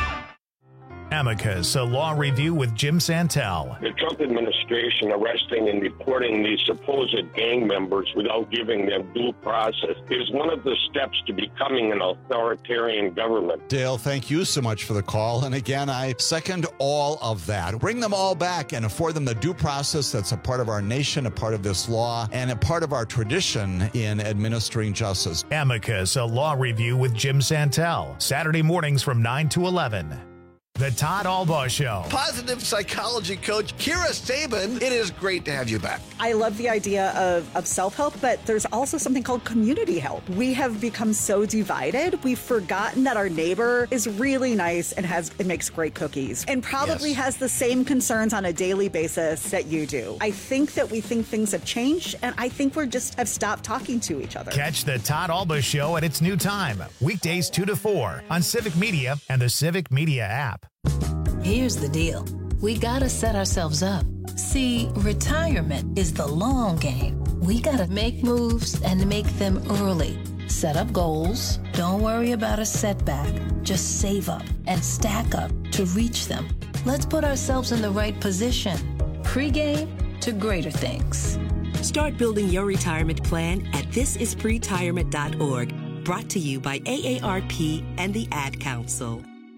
Amicus, a law review with Jim Santel.
The Trump administration arresting and deporting these supposed gang members without giving them due process is one of the steps to becoming an authoritarian government.
Dale, thank you so much for the call. And again, I second all of that. Bring them all back and afford them the due process that's a part of our nation, a part of this law, and a part of our tradition in administering justice.
Amicus, a law review with Jim Santel. Saturday mornings from nine to eleven. The Todd Albaugh Show.
Positive psychology coach Kira Sabin, it is great to have you back.
I love the idea of, of self-help, but there's also something called community help. We have become so divided, we've forgotten that our neighbor is really nice and has and makes great cookies and probably yes. has the same concerns on a daily basis that you do. I think that we think things have changed, and I think we're just have stopped talking to each other.
Catch the Todd Albaugh Show at its new time, weekdays two to four on Civic Media and the Civic Media app.
Here's the deal. We gotta set ourselves up. See, retirement is the long game. We gotta make moves and make them early. Set up goals. Don't worry about a setback. Just save up and stack up to reach them. Let's put ourselves in the right position. Pre-game to greater things.
Start building your retirement plan at this is pretirement dot org. Brought to you by A A R P and the Ad Council.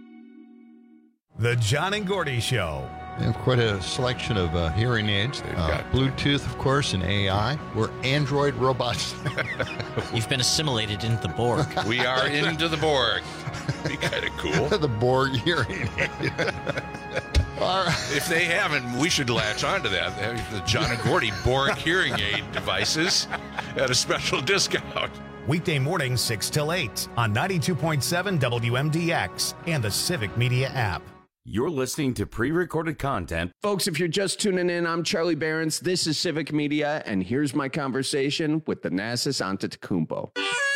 The John and Gordy Show.
We have quite a selection of uh, hearing aids. Uh, Bluetooth, of course, and A I. We're Android robots.
You've been assimilated into the Borg.
We are into the Borg. Be kind of cool.
The Borg hearing aid.
If they haven't, we should latch onto that. The John and Gordy Boric hearing aid devices at a special discount.
Weekday mornings six till eight on ninety-two point seven W M D X and the Civic Media app.
You're listening to pre-recorded content.
Folks, if you're just tuning in, I'm Charlie Behrens. This is Civic Media, and here's my conversation with Thanasis Antetokounmpo.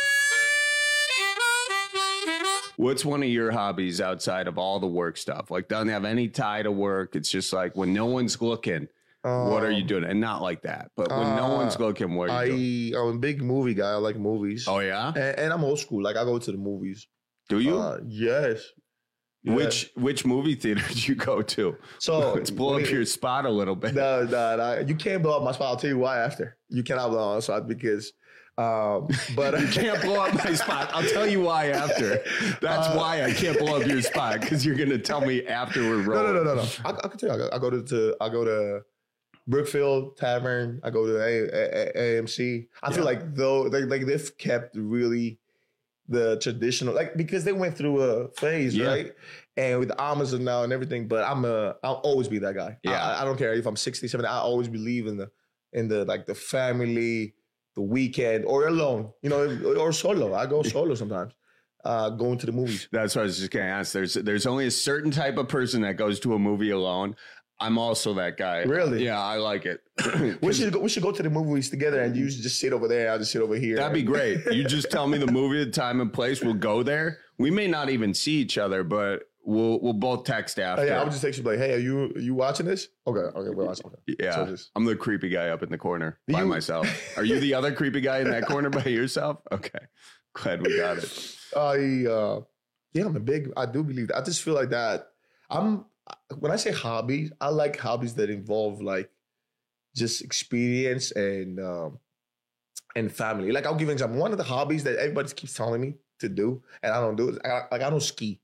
What's one of your hobbies outside of all the work stuff? Like, doesn't have any tie to work. It's just like when no one's looking, um, what are you doing? And not like that, but when uh, no one's looking, what are you
I, doing? I'm a big movie guy. I like movies.
Oh, yeah?
And, and I'm old school. Like, I go to the movies.
Do you?
Uh, yes.
Which yeah. which movie theater did you go to? So let's blow up your spot a little bit.
No, no, no. You can't blow up my spot. I'll tell you why after. You cannot blow up my spot because... Um, but
you can't blow up my spot. I'll tell you why after. That's uh, why I can't blow up your spot, because you're gonna tell me after we're rolling.
No, no, no, no, no. I, I can tell you. I go, I go to, to I go to Brookfield Tavern. I go to A, A, A M C. I yeah. feel like though, they, like they've kept really the traditional, like because they went through a phase, yeah. right? And with Amazon now and everything. But I'm a, I'll always be that guy. Yeah, I, I don't care if I'm sixty, seventy. I always believe in the, in the like the family. The weekend or alone, you know, or solo. I go solo sometimes, uh, going to the movies.
That's what I was just going to ask. There's there's only a certain type of person that goes to a movie alone. I'm also that guy.
Really?
Yeah, I like it.
we should go, we should go to the movies together, and you just sit over there. I'll just sit over here.
That'd be great. You just tell me the movie, the time and place. We'll go there. We may not even see each other, but we'll we'll both text after.
Oh, yeah, I'll just text you like, hey, are you are you watching this? Okay, okay, we're watching it.
Yeah, so just, I'm the creepy guy up in the corner
by
you, myself. Are you the other creepy guy in that corner by yourself? Okay, glad we got it.
I uh, yeah, I'm a big. I do believe that. I just feel like that. I'm when I say hobbies, I like hobbies that involve like just experience and um, and family. Like I'll give an example. One of the hobbies that everybody keeps telling me to do, and I don't do it. I, like I don't ski.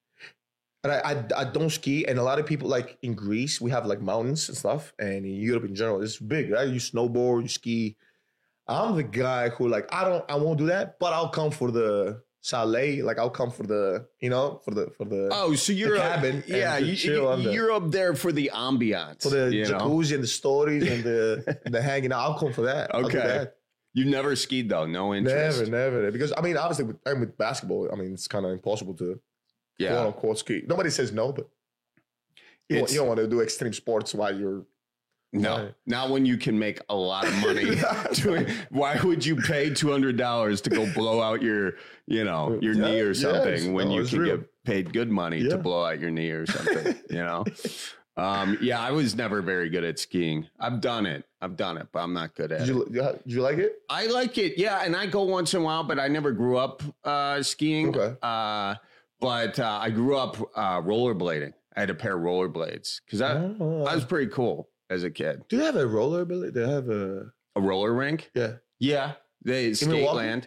And I, I I don't ski, and a lot of people like in Greece we have like mountains and stuff, and in Europe in general it's big, right? You snowboard, you ski. I'm the guy who like I don't I won't do that, but I'll come for the chalet, like I'll come for the you know for the for the
oh so you're
the cabin,
a, yeah you,
chill
you, you're the, up there for the ambiance,
for the
you
jacuzzi
know?
and the stories and the the hanging out. I'll come for that.
Okay.
That.
You never skied though, no interest.
Never, never, because I mean obviously with, and with basketball, I mean it's kind of impossible to.
Yeah,
quote unquote ski. Nobody says no, but you don't, you don't want to do extreme sports while you're
no. Right. Not when you can make a lot of money. doing, why would you pay two hundred dollars to go blow out your, you know, your yeah, knee or something yes. when no, you can real. get paid good money yeah. to blow out your knee or something? You know. Um, yeah, I was never very good at skiing. I've done it. I've done it, but I'm not good at
did you,
it.
Did you like it?
I like it. Yeah, and I go once in a while, but I never grew up uh, skiing.
Okay.
Uh, But uh, I grew up uh, rollerblading. I had a pair of rollerblades because I, oh. I was pretty cool as a kid.
Do they have a rollerblade? They have a
a roller rink.
Yeah,
yeah. They Skateland.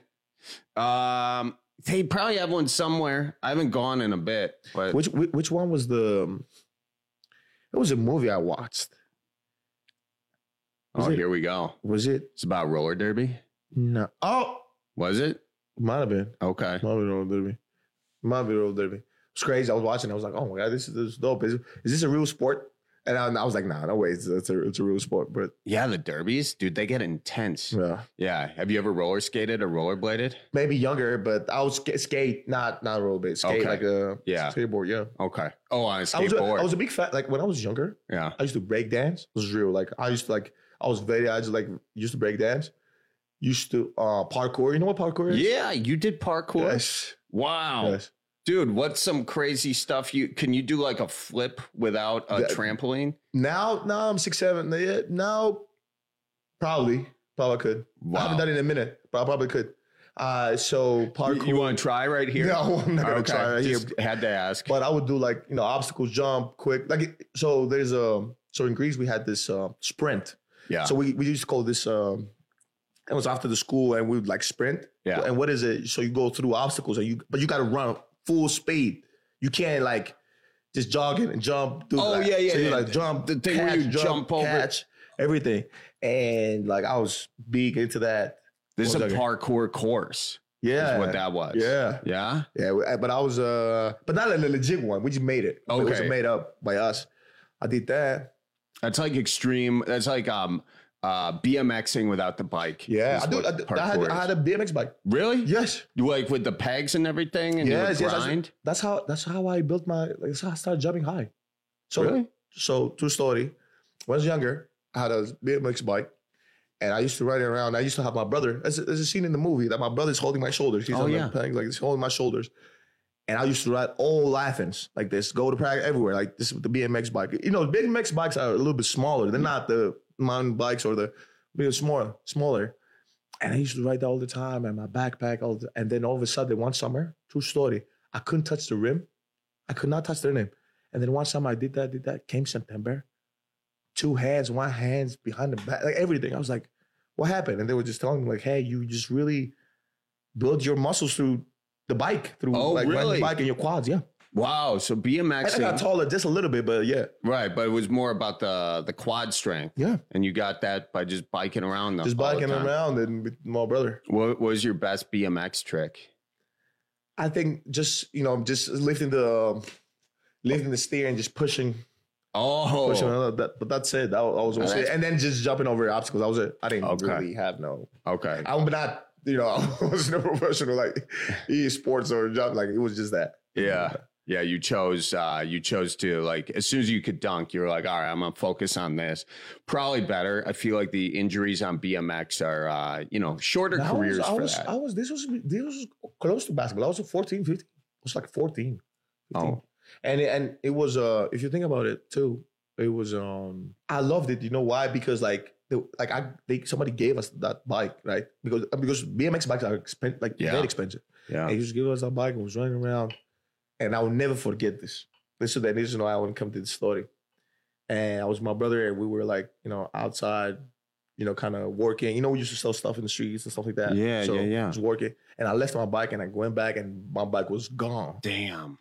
Um, they probably have one somewhere. I haven't gone in a bit. But
which which one was the? It was a movie I watched.
Was oh, it, here we go.
Was it?
It's about roller derby.
No. Oh,
was it?
Might have been.
Okay.
Might have been roller derby. Might be roller derby. It's crazy. I was watching. I was like, "Oh my god, this is, this is dope. Is, is this a real sport?" And I, I was like, "Nah, no way. It's, it's a it's a real sport." But
yeah, the derbies, dude, they get intense.
Yeah,
yeah. Have you ever roller skated or rollerbladed?
Maybe younger, but I was sk- skate, not not rollerblade. Skate
okay.
like a
yeah
skateboard. Yeah.
Okay. Oh, on a skateboard.
I was a, I was a big fan. Like when I was younger.
Yeah.
I used to break dance. It was real. Like I used to like. I was very. I just like used to break dance. Used to uh, parkour. You know what parkour is?
Yeah, you did parkour.
Yes.
Wow.
Yes.
Dude, what's some crazy stuff you can you do like a flip without a the, trampoline?
Now, now I'm six, seven. Yeah, now, probably, probably could. Wow. I haven't done it in a minute, but I probably could. Uh, so parkour.
You, you want to try right here?
No, I'm not gonna
okay.
try right
Just
here.
Had to ask.
But I would do like you know obstacles, jump, quick. Like so, there's a so in Greece we had this uh, sprint.
Yeah.
So we we used to call this. Um, it was after the school, and we would like sprint.
Yeah.
And what is it? So you go through obstacles, and you but you got to run full speed. You can't like just jogging and jump. Through
oh
like,
yeah, yeah.
So you
yeah.
like jump,
the thing
catch,
where you
jump,
jump over,
catch everything, and like I was big into that.
This is a like, parkour course.
Yeah,
is what that was.
Yeah,
yeah,
yeah. But I was uh, but not a legit one. We just made it.
Okay,
it was made up by us. I did that.
That's like extreme. That's like um uh BMXing without the bike.
Yeah, I, do, I, do, I, had, I had a B M X bike.
Really?
Yes.
Like with the pegs and everything, and
yes,
you
yes.
would grind.
That's, that's how. That's how I built my. Like, that's how I started jumping high. So,
really?
So, true story. When I was younger, I had a B M X bike, and I used to ride it around. I used to have my brother. There's a, there's a scene in the movie that my brother's holding my shoulders. He's
oh
on
yeah,
the pegs, like he's holding my shoulders. And I used to ride all Athens like this, go to practice everywhere, like this with the B M X bike. You know, B M X bikes are a little bit smaller. They're not the mountain bikes or the, they're smaller, smaller. And I used to ride that all the time and my backpack all the, and then all of a sudden one summer, true story, I couldn't touch the rim. I could not touch the rim. And then one summer I did that, did that, came September, two hands, one hands behind the back, like everything. I was like, what happened? And they were just telling me like, hey, you just really build your muscles through the bike, through
oh,
like
really?
riding the bike and your quads, yeah.
Wow, so BMXing.
I got taller just a little bit, but yeah.
Right, but it was more about the the quad strength.
Yeah.
And you got that by just biking around them.
Just biking around and with my brother.
What was your best B M X trick?
I think just, you know, just lifting the lifting the steer and just pushing.
Oh.
Pushing that, but that's it. That was, that was it. And then just jumping over obstacles. That was it. I didn't
okay.
really have no.
Okay.
I'm not, you know, I wasn't a professional like e-sports or jump. Like it was just that.
Yeah. Yeah, you chose uh, you chose to, like, as soon as you could dunk, you were like, all right, I'm going to focus on this. Probably better. I feel like the injuries on B M X are, uh, you know, shorter
now
careers
I was, I
for
was,
that.
I was, this was, this was close to basketball. I was fourteen, fifteen. I was like fourteen. fifteen.
Oh.
And, and it was, uh, if you think about it too, it was, um, I loved it. You know why? Because like, the, like I, they, somebody gave us that bike, right? Because, because B M X bikes are expensive, like
Yeah.
very expensive.
Yeah.
And he just gave us that bike and was running around. And I will never forget this. This is the reason why I want to come to the story. And I was with my brother, and we were like, you know, outside, you know, kind of working. You know, we used to sell stuff in the streets and stuff like that.
Yeah,
so
yeah, yeah.
I was working. And I left my bike, and I went back, and my bike was gone.
Damn.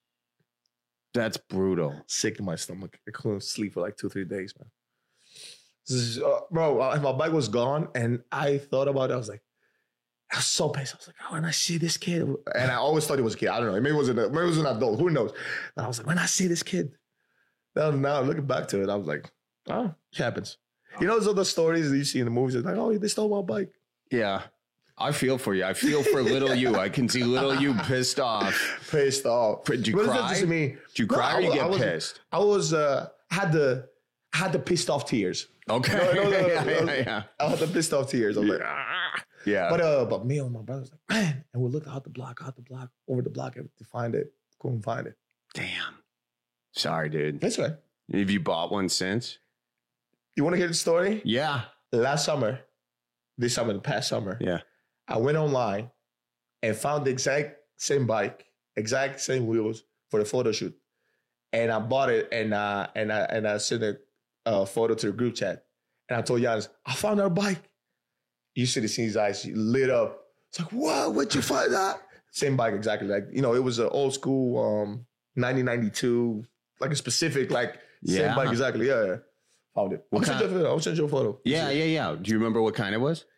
That's brutal.
Sick in my stomach. I couldn't sleep for like two, three days, man. This is, uh, bro, uh, my bike was gone, and I thought about it. I was like, I was so pissed. I was like, oh, when I see this kid, and I always thought he was a kid. I don't know. Maybe it was an, maybe it was an adult. Who knows? And I was like, when I see this kid, now, now looking back to it, I was like, oh, it happens. You know, those other stories that you see in the movies. It's like, oh, they stole my bike.
Yeah. I feel for you. I feel for little you. I can see little you pissed off.
Pissed off.
Did you
What
cry?
does that do to me?
Did you
No,
cry
I
or you
was-
get
I was,
pissed?
I was, uh, I had the, I had the pissed off tears.
Okay.
No, no, no, no,
yeah,
no.
yeah, yeah.
I had the pissed off tears. I was like, ah.
Yeah.
But uh, but me and my brother was like, man, and we looked out the block, out the block, over the block to find it. Couldn't find it.
Damn. Sorry, dude.
That's right.
Have you bought one since?
You want to hear the story?
Yeah.
Last summer, this summer, the past summer,
Yeah.
I went online and found the exact same bike, exact same wheels for the photo shoot, and I bought it and uh and I and I sent a uh, photo to the group chat, and I told Giannis, I found our bike. You should have seen his eyes lit up. It's like, what? Where'd you find that? Same bike, exactly. Like, you know, it was an old school um, nineteen ninety-two, like a specific, like,
Yeah.
same bike, exactly. Yeah, yeah. Found it.
What
I'll send
kind-
you a photo. I'll send you a photo.
Yeah, yeah, yeah. Do you remember what kind it was?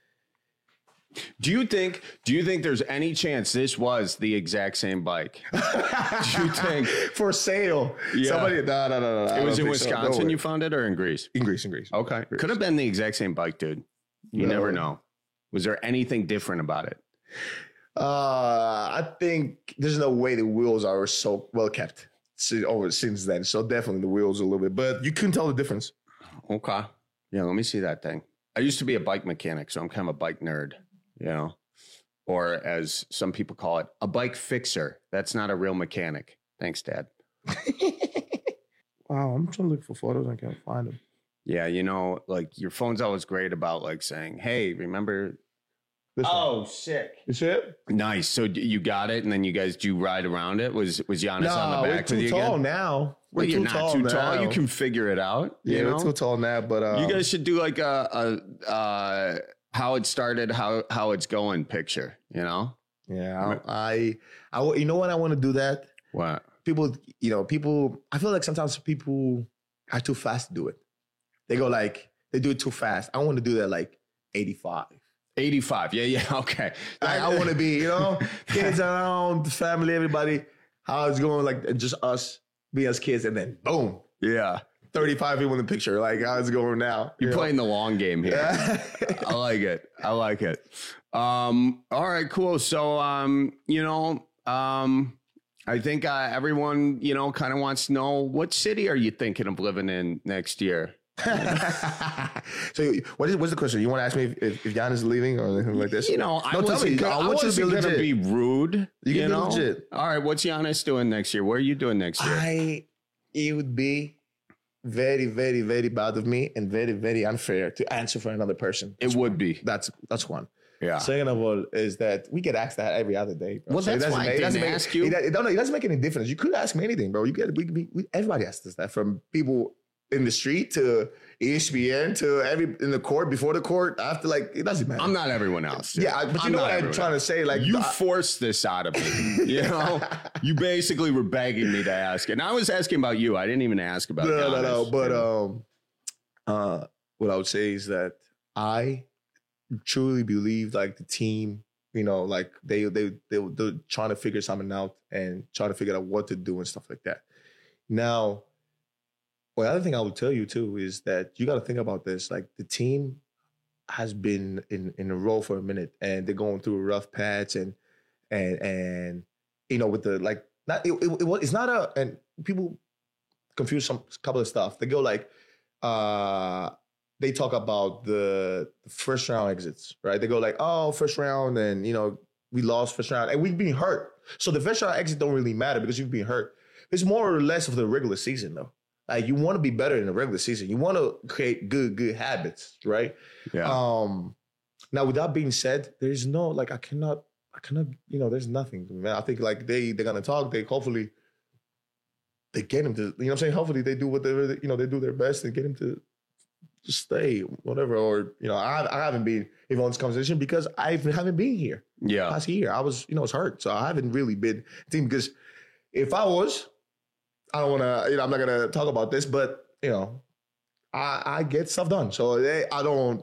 Do you think do you think there's any chance this was the exact same bike? Do you think
for sale?
Yeah.
Somebody, no, no, no, no. I
It was
don't
in
think so. No
Wisconsin
way.
you found it, or in Greece?
In Greece, in Greece.
Okay. Could have been the exact same bike, dude. You
No.
never know. Was there anything different about it?
Uh, I think there's no way the wheels are so well kept si- over since then. So definitely the wheels a little bit, but you couldn't tell the difference.
Okay. Yeah, let me see that thing. I used to be a bike mechanic, so I'm kind of a bike nerd, you know? Or as some people call it, a bike fixer. That's not a real mechanic. Thanks, Dad.
Wow, I'm trying to look for photos. I can't find them.
Yeah, you know, like your phone's always great about like saying, hey, remember?
This
oh, sick.
You see it?
Nice. So d- you got it, and then you guys do ride around it? Was was Giannis
No,
on the
we're
back
too
with you
tall
again?
now. We're
Well, you're
too
not
tall
too tall.
now.
You can figure it out.
Yeah,
you know?
we're too tall now, but uh,
You guys should do like a, a uh, how it started, how how it's going picture. You know?
Yeah, I, I, I, you know what I want to do that.
What?
People, you know, people. I feel like sometimes people are too fast to do it. They go like they do it too fast. I want to do that like eighty-five.
eighty-five. Yeah, yeah. Okay.
Like, I want to be, you know, kids around, the family, everybody. How it's going, like just us being as kids, and then boom.
Yeah.
thirty-five people in the picture. Like, how's it going now?
You're
you
playing
know?
the long game here. I like it. I like it. Um, all right, cool. So, um, you know, um, I think uh, everyone, you know, kind of wants to know, what city are you thinking of living in next year?
So what is what's the question? You want to ask me if, if, if Giannis is leaving or anything like this?
You know, I
no,
wasn't,
me.
gonna,
I
I
want you to be
wasn't gonna
legit.
be rude.
You,
You,
can
know?
be legit.
All right, what's Giannis doing next year? What are you doing next year?
I it would be very, very, very bad of me and very, very unfair to answer for another person.
It would be.
That's that's one.
Yeah.
Second of all, is that we get asked that every other day. Bro.
Well,
So it
that's
doesn't
why I
make- it doesn't
didn't
make-
ask you.
It, it, don't, it doesn't make any difference. You could ask me anything, bro. You get we, we, we everybody asks us that, from people in the street to E S P N to every in the court, before the court, after. Like, it doesn't matter.
I'm not everyone else.
Yeah, I- but you
I'm
know
not
what I'm
everyone
trying to
else.
say. Like,
you
I-
forced this out of me. You know, you basically were begging me to ask, and I was asking about you. I didn't even ask about.
No, no, no.
Giannis.
But um, uh, what I would say is that I truly believe, like, the team, you know, like they they they they're trying to figure something out and trying to figure out what to do and stuff like that. Now, well, the other thing I would tell you too is that you got to think about this. Like, the team has been in in a row for a minute, and they're going through a rough patch, and and and you know, with the like, not it, it, it it's not a, and people confuse some couple of stuff. They go like, uh, they talk about the first round exits, right? They go like, oh, first round, and you know, we lost first round, and we've been hurt. So the first round exit don't really matter because you've been hurt. It's more or less of the regular season, though. Like, you want to be better in the regular season. You want to create good, good habits, right?
Yeah.
Um, now, with that being said, there's no, like, I cannot, I cannot, you know, there's nothing, man. I think, like, they, they're going to talk. They hopefully, they get him to, you know what I'm saying? Hopefully they do whatever, you know, they do their best and get him to just stay, whatever. Or, you know, I, I haven't been involved in this conversation because I haven't been here.
Yeah.
Last year, I was, you know, I was hurt. So I haven't really been team, because if I was, I don't want to, you know, I'm not going to talk about this, but, you know, I, I get stuff done. So they, I don't,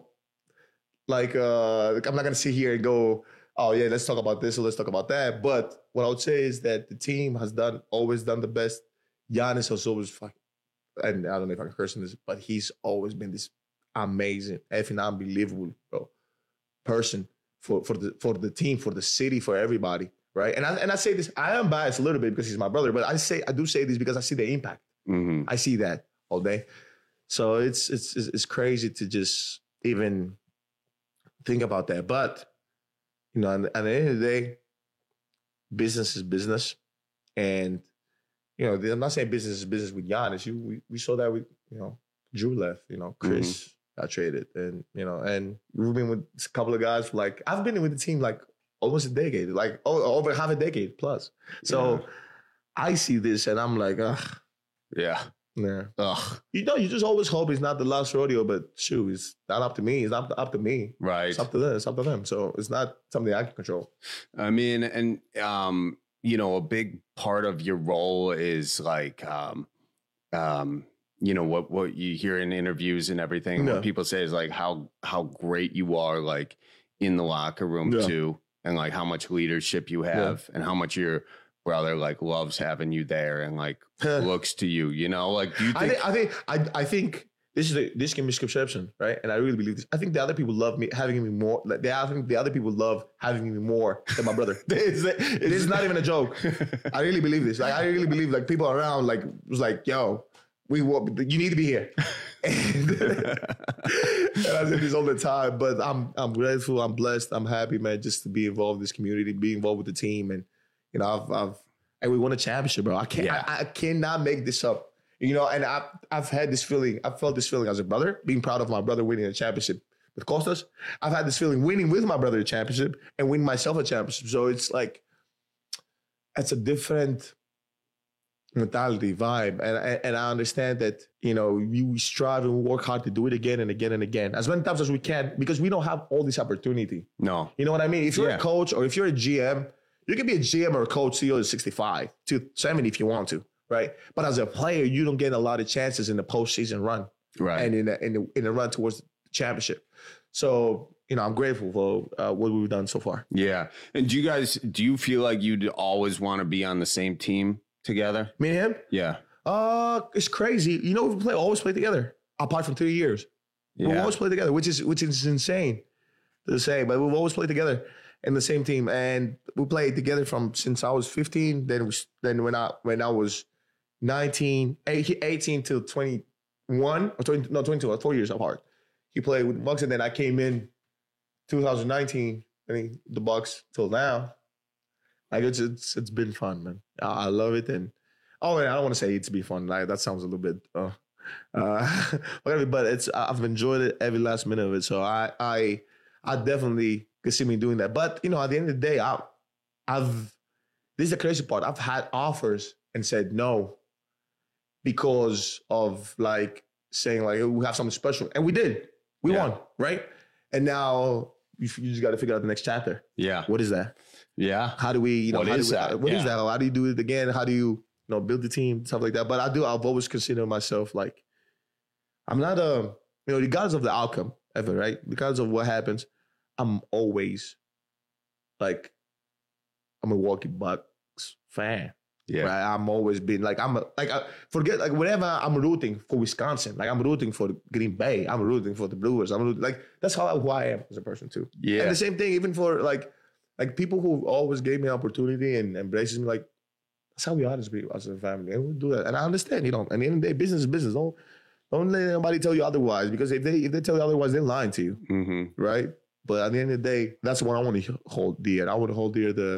like, uh, I'm not going to sit here and go, oh, yeah, let's talk about this or let's talk about that. But what I would say is that the team has done, always done the best. Giannis has always fucking, and I don't know if I can curse in this, but he's always been this amazing, effing unbelievable, bro, person for, for, the, for the team, for the city, for everybody. Right. And I and I say this, I am biased a little bit because he's my brother, but I say I do say this because I see the impact.
Mm-hmm.
I see that all day. So it's it's it's it's crazy to just even think about that. But, you know, at the end of the day, business is business. And, you know, I'm not saying business is business with Giannis. You we, we saw that with, you know, Drew left, you know, Chris mm-hmm. got traded. And, you know, and we've been with a couple of guys for like, I've been with the team like almost a decade, like oh, over half a decade plus. So yeah. I see this and I'm like, ugh.
Yeah.
Yeah. Ugh. You know, you just always hope it's not the last rodeo, but shoot, it's not up to me. It's not up to me.
Right.
It's up to them. It's up to them. So it's not something I can control.
I mean, and, um, you know, a big part of your role is like, um, um, you know, what, what you hear in interviews and everything,
Yeah.
what people say is like how, how great you are, like in the locker room
Yeah.
too. And like how much leadership you have yeah. and how much your brother like loves having you there and like looks to you, you know, like do you think
I think I think I, I think this is a this can be misconception, right? And I really believe this. I think the other people love me having me more. Like they I think the other people love having me more than my brother. it's, it's not even a joke. I really believe this. Like I really believe like people around like was like, yo, we want you need to be here. And, and I say this all the time, but I'm I'm grateful, I'm blessed, I'm happy, man, just to be involved in this community, be involved with the team, and you know, I've I've and we won a championship, bro. I can't
Yeah.
I, I cannot make this up. You know, and I've I've had this feeling, I've felt this feeling as a brother, being proud of my brother winning a championship with Costas. I've had this feeling winning with my brother a championship and winning myself a championship. So it's like it's a different mentality, vibe. And, and I understand that, you know, we strive and work hard to do it again and again and again, as many times as we can, because we don't have all this opportunity.
No.
You know what I mean? If you're
Yeah.
a coach or if you're a G M, you can be a G M or a coach C E O at sixty-five to seventy if you want to, right? But as a player, you don't get a lot of chances in the postseason run.
Right.
And in the, in the, in the run towards the championship. So, you know, I'm grateful for uh, what we've done so far.
Yeah. And do you guys, do you feel like you'd always want to be on the same team together?
Me and him?
Yeah.
Uh, it's crazy. You know, we play always play together. Apart from three years, yeah. we always play together, which is which is insane to say. But we've always played together in the same team, and we played together from since I was fifteen. Then we, then when I when I was nineteen, eighteen till twenty-one or twenty, no twenty-two, four years apart. He played with the Bucks, and then I came in two thousand nineteen. I mean, the Bucks till now. Like it's it's it's been fun, man. I, I love it, and oh, I don't want to say it's been fun. Like that sounds a little bit, uh, uh, but it's I've enjoyed it every last minute of it. So I I I definitely can see me doing that. But you know, at the end of the day, I I've this is the crazy part. I've had offers and said no because of like saying like we have something special, and we did. We yeah. won, right? And now you, you just got to figure out the next chapter.
Yeah,
what is that?
Yeah.
How do we, you know,
what
how
is
do we,
that?
What
yeah.
is that? How do you do it again? How do you, you know, build the team, stuff like that? But I do, I've always considered myself like, I'm not a, you know, regardless of the outcome ever, right? Regardless of what happens, I'm always like, I'm a Milwaukee Bucks fan.
Yeah.
Right? I'm always been like, I'm a, like, I forget, like, whatever I'm rooting for Wisconsin, like, I'm rooting for Green Bay, I'm rooting for the Brewers. I'm rooting, like, that's how who I am as a person, too.
Yeah.
And the same thing, even for like, Like people who always gave me opportunity and embraces me, like that's how we are as people, as a family, and we do that. And I understand, you know. At the end of the day, business is business. Don't don't let anybody tell you otherwise, because if they if they tell you otherwise, they're lying to you,
mm-hmm.
right? But at the end of the day, that's what I want to hold dear. I want to hold dear the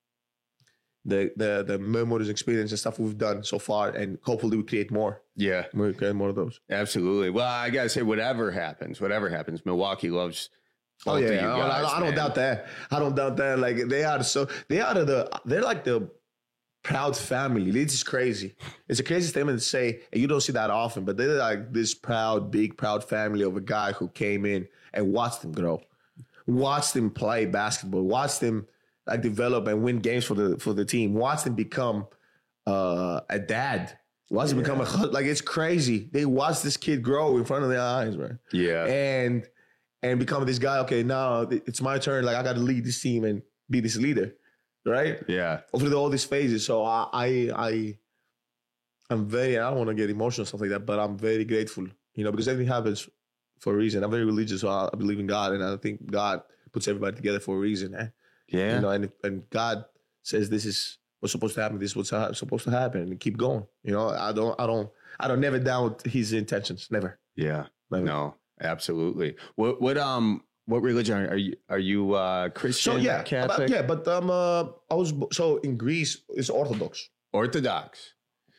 the the the memories, experience, and stuff we've done so far, and hopefully we create more.
Yeah,
we create more of those.
Absolutely. Well, I gotta say, whatever happens, whatever happens, Milwaukee loves.
Oh yeah,
guys,
I, I, I don't doubt that. I don't doubt that. Like they are so they are the they're like the proud family. It's just crazy. It's a crazy statement to say, and you don't see that often. But they're like this proud, big, proud family of a guy who came in and watched them grow, watched them play basketball, watched them like develop and win games for the for the team, watched them become uh, a dad. Watched him yeah. become a like it's crazy. They watched this kid grow in front of their eyes, man.
Yeah,
and. And become this guy, okay, now it's my turn. Like, I got to lead this team and be this leader, right?
Yeah.
Over all these phases. So I, I, I I'm very, I don't want to get emotional, stuff like that, but I'm very grateful, you know, because everything happens for a reason. I'm very religious, so I believe in God, and I think God puts everybody together for a reason. Eh?
Yeah.
You know, and, and God says this is what's supposed to happen, this is what's supposed to happen, and keep going. You know, I don't, I don't, I don't never doubt his intentions, never.
Yeah.
Never.
No. Absolutely. What what um what religion are you? Are you uh, Christian?
So yeah,
Catholic?
But, yeah, but um, uh, I was so in Greece it's Orthodox.
Orthodox.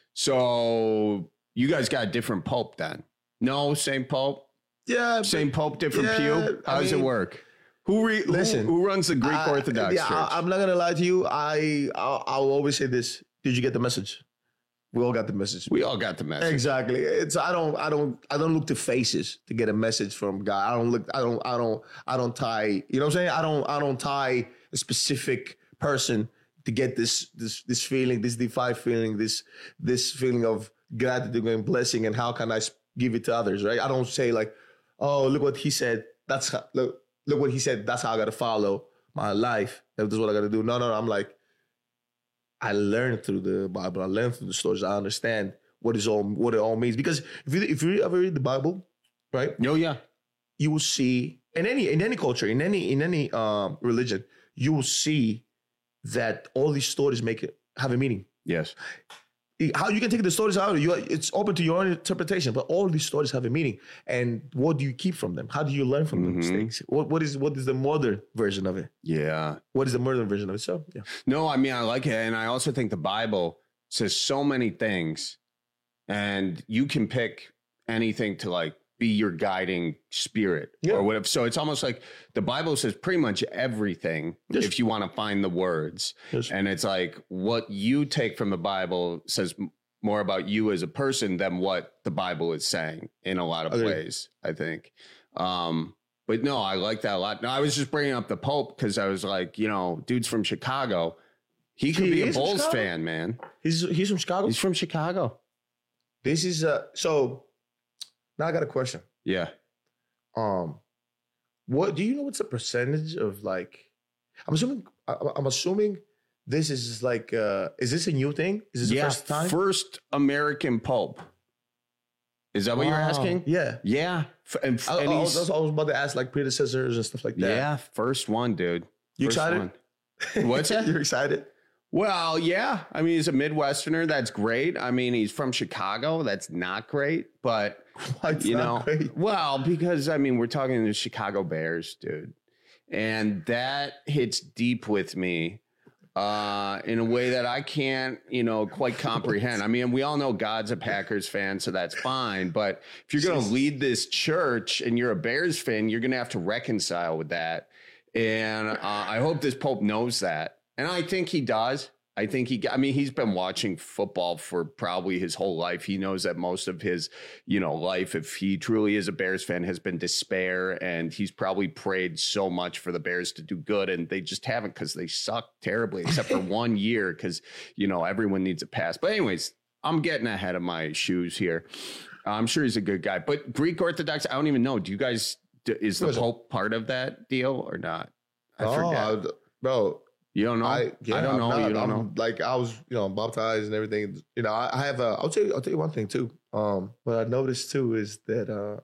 So you guys got a different pope then? No, same pope.
Yeah,
same
but,
pope, different
yeah,
pew. How I does mean, it work? Who re-
listen?
Who, who runs the Greek
I,
Orthodox
yeah,
Church?
I, I'm not gonna lie to you. I I'll, I'll always say this. Did you get the message? We all got the message.
We all got the message.
Exactly. It's I don't I don't I don't look to faces to get a message from God. I don't look I don't I don't I don't tie, you know what I'm saying? I don't I don't tie a specific person to get this this this feeling, this divine feeling, this this feeling of gratitude and blessing, and how can I give it to others, right? I don't say like, oh, look what he said. That's how, look look what he said. That's how I got to follow my life. That's what I got to do. No, no, no. I'm like, I learned through the Bible. I learned through the stories. I understand what is all what it all means. Because if you if you ever read the Bible, right?
Oh yeah,
you will see in any in any culture, in any in any um, religion, you will see that all these stories make it have a meaning.
Yes.
How you can take the stories out, you it's open to your own interpretation, but all these stories have a meaning. And what do you keep from them? How do you learn from mm-hmm. the mistakes? What what is what is the modern version of it?
Yeah.
What is the modern version of it? So yeah.
No, I mean I like it, and I also think the Bible says so many things, and you can pick anything to like be your guiding spirit yeah. or whatever. So it's almost like the Bible says pretty much everything yes. if you want to find the words.
Yes.
And it's like what you take from the Bible says more about you as a person than what the Bible is saying in a lot of okay. ways, I think. Um, but no, I like that a lot. No, I was just bringing up the Pope because I was like, you know, dude's from Chicago. He could he be a Bulls fan, man.
He's he's from Chicago?
He's from Chicago.
This is uh so now I got a question.
Yeah.
Um, what do you know? What's the percentage of like? I'm assuming. I'm assuming this is like, uh, is this a new thing? Is this
yeah,
the first time?
First American Pope. Is that what
Wow.
you're asking?
Yeah.
Yeah. F- And,
I,
and
I,
he's-
was, I was about to ask like predecessors and stuff like that.
yeah, first one, dude.
You
First
excited?
one. What's that?
You're excited?
Well, yeah. I mean, he's a Midwesterner. That's great. I mean, he's from Chicago. That's not great. But,
Why it's
you
not
know,
great?
well, because, I mean, we're talking the Chicago Bears, dude. And that hits deep with me uh, in a way that I can't, you know, quite comprehend. I mean, we all know God's a Packers fan, so that's fine. But if you're going to lead this church and you're a Bears fan, you're going to have to reconcile with that. And uh, I hope this Pope knows that. And I think he does. I think he, I mean, he's been watching football for probably his whole life. He knows that most of his, you know, life, if he truly is a Bears fan, has been despair. And he's probably prayed so much for the Bears to do good. And they just haven't, because they suck terribly, except for one year, because, you know, everyone needs a pass. But anyways, I'm getting ahead of my shoes here. I'm sure he's a good guy. But Greek Orthodox, I don't even know. Do you guys, is the Pope part of that deal or not? I
oh,
forget.
Bro.
You don't know?
I, yeah,
I don't know.
I'm not,
you don't
I'm,
know.
Like I was, you know, baptized and everything. You know, I, I have a. I'll tell you. I'll tell you one thing too. Um, what I noticed too is that uh,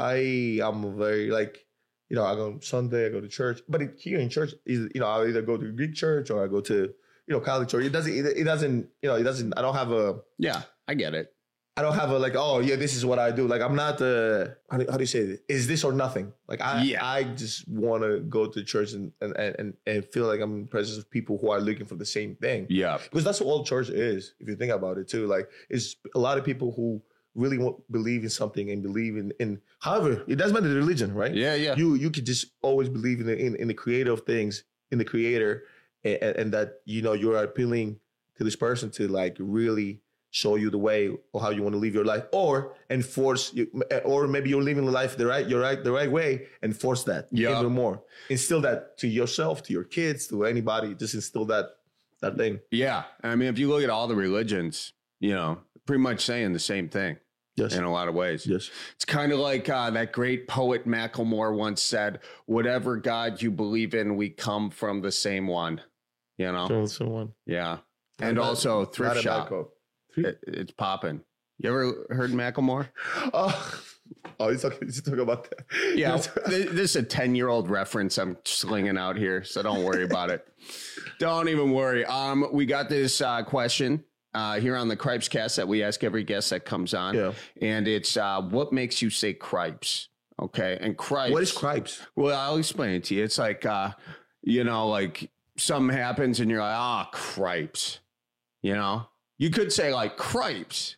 I am a very like, you know, I go Sunday, I go to church, but it, here in church is, you know, I either go to Greek church or I go to, you know, Catholic church. It doesn't. It, it doesn't. You know, it doesn't. I don't have a.
Yeah, I get it.
I don't have a like, oh yeah, this is what I do. Like I'm not the how do, how do you say it? Is this or nothing? Like I
Yeah.
I just want to go to church and, and and and feel like I'm in the presence of people who are looking for the same thing.
Yeah,
because that's what all church is. If you think about it too, like it's a lot of people who really want, believe in something and believe in in. However, it doesn't matter the religion, right?
Yeah, yeah.
You you could just always believe in the in, in the creator of things, in the creator, and, and that you know you're appealing to this person to like really show you the way or how you want to live your life, or enforce you, or maybe you're living the life the right, you're right, the right way, enforce that
Yeah.
even more. Instill that to yourself, to your kids, to anybody. Just instill that that thing.
Yeah. I mean, if you look at all the religions, you know, pretty much saying the same thing.
Yes.
In a lot of ways.
Yes.
It's kind of like uh, that great poet Macklemore once said, whatever God you believe in, we come from the same one. You know?
So, so one.
Yeah.
Not
And
a-
also
not
thrift
a
shop.
bad quote.
It, it's popping. You ever heard Macklemore?
Oh, oh, he's talking, he's talking about that.
Yeah, th- this is a ten-year-old reference I'm slinging out here, so don't worry about it. Don't even worry. Um, we got this uh, question uh, here on the Cripes Cast that we ask every guest that comes on,
Yeah.
and it's uh, what makes you say cripes? Okay, and cripes.
What is cripes?
Well, I'll explain it to you. It's like, uh, you know, like something happens and you're like, ah, cripes. You know, you could say like cripes.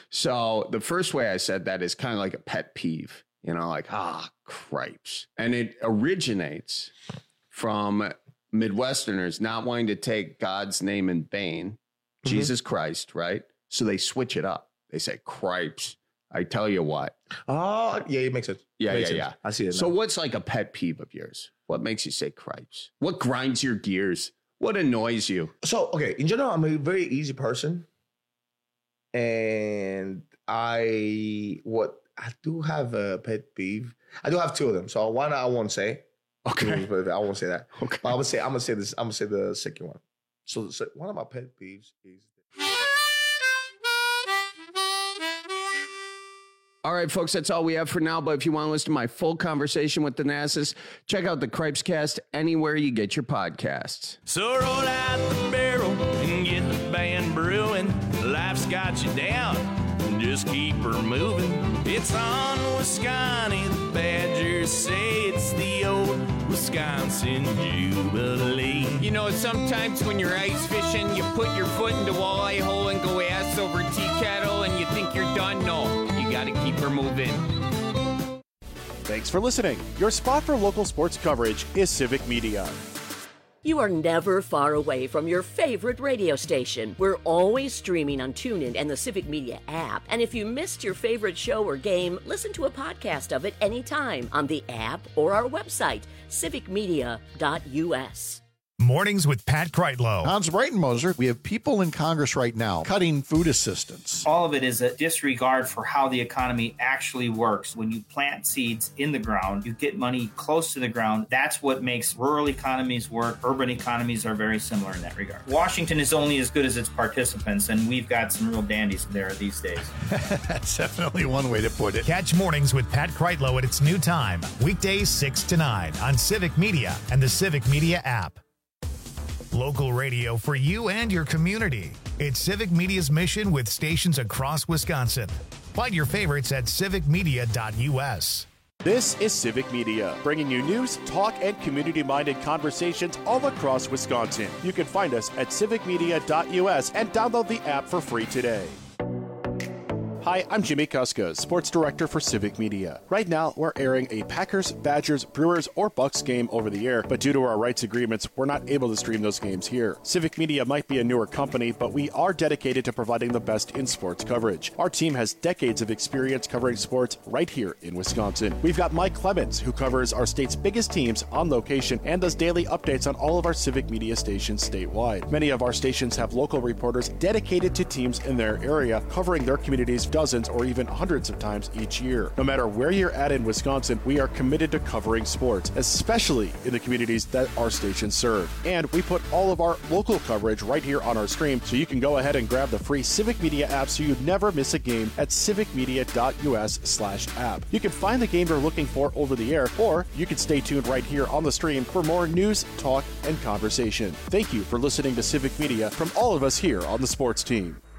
So the first way I said that is kind of like a pet peeve, you know, like, ah, cripes. And it originates from Midwesterners not wanting to take God's name in vain,
Mm-hmm.
Jesus Christ, right? So they switch it up. They say cripes. I tell you what.
Oh, yeah, it makes sense.
Yeah,
Makes
yeah,
sense.
yeah.
I see it.
So
now.
what's like a pet peeve of yours? What makes you say cripes? What grinds your gears? What annoys you?
So, okay, in general, I'm a very easy person. And I, what, I do have a pet peeve. I do have two of them. So one I won't say.
Okay.
I won't say that. Okay. But I'm gonna say, I'm gonna say this, I'm gonna say the second one. So, so one of my pet peeves is.
All right, folks, that's all we have for now. But if you want to listen to my full conversation with Thanasis, check out the Cripes Cast anywhere you get your podcasts.
So roll out the barrel and get the band brewing. Life's got you down, just keep her moving. It's on Wisconsin, the Badgers say it's the old Wisconsin Jubilee.
You know, sometimes when you're ice fishing, you put your foot in the walleye hole and go ass over tea kettle and you think you're done. No, you got to keep her moving.
Thanks for listening. Your spot for local sports coverage is Civic Media.
You are never far away from your favorite radio station. We're always streaming on TuneIn and the Civic Media app. And if you missed your favorite show or game, listen to a podcast of it anytime on the app or our website, civic media dot u s.
Mornings with Pat Kreitlow.
Hans Breitenmoser, we have people in Congress right now cutting food assistance.
All of it is a disregard for how the economy actually works. When you plant seeds in the ground, you get money close to the ground. That's what makes rural economies work. Urban economies are very similar in that regard. Washington is only as good as its participants, and we've got some real dandies there these days.
That's definitely one way to put it.
Catch Mornings with Pat Kreitlow at its new time, weekdays six to nine on Civic Media and the Civic Media app. Local radio for you and your community. It's Civic Media's mission with stations across Wisconsin. Find your favorites at civic media dot u s.
This is Civic Media, bringing you news, talk, and community-minded conversations all across Wisconsin. You can find us at civic media dot u s and download the app for free today. Hi, I'm Jimmy Kuska, Sports Director for Civic Media. Right now, we're airing a Packers, Badgers, Brewers, or Bucks game over the air, but due to our rights agreements, we're not able to stream those games here. Civic Media might be a newer company, but we are dedicated to providing the best in sports coverage. Our team has decades of experience covering sports right here in Wisconsin. We've got Mike Clemens, who covers our state's biggest teams on location and does daily updates on all of our Civic Media stations statewide. Many of our stations have local reporters dedicated to teams in their area, covering their communities dozens or even hundreds of times each year. No matter where you're at in Wisconsin, we are committed to covering sports, especially in the communities that our stations serve. And we put all of our local coverage right here on our stream, so you can go ahead and grab the free Civic Media app so you never miss a game at civic media dot u s slash app. You can find the game you're looking for over the air, or you can stay tuned right here on the stream for more news, talk, and conversation. Thank you for listening to Civic Media from all of us here on the sports team.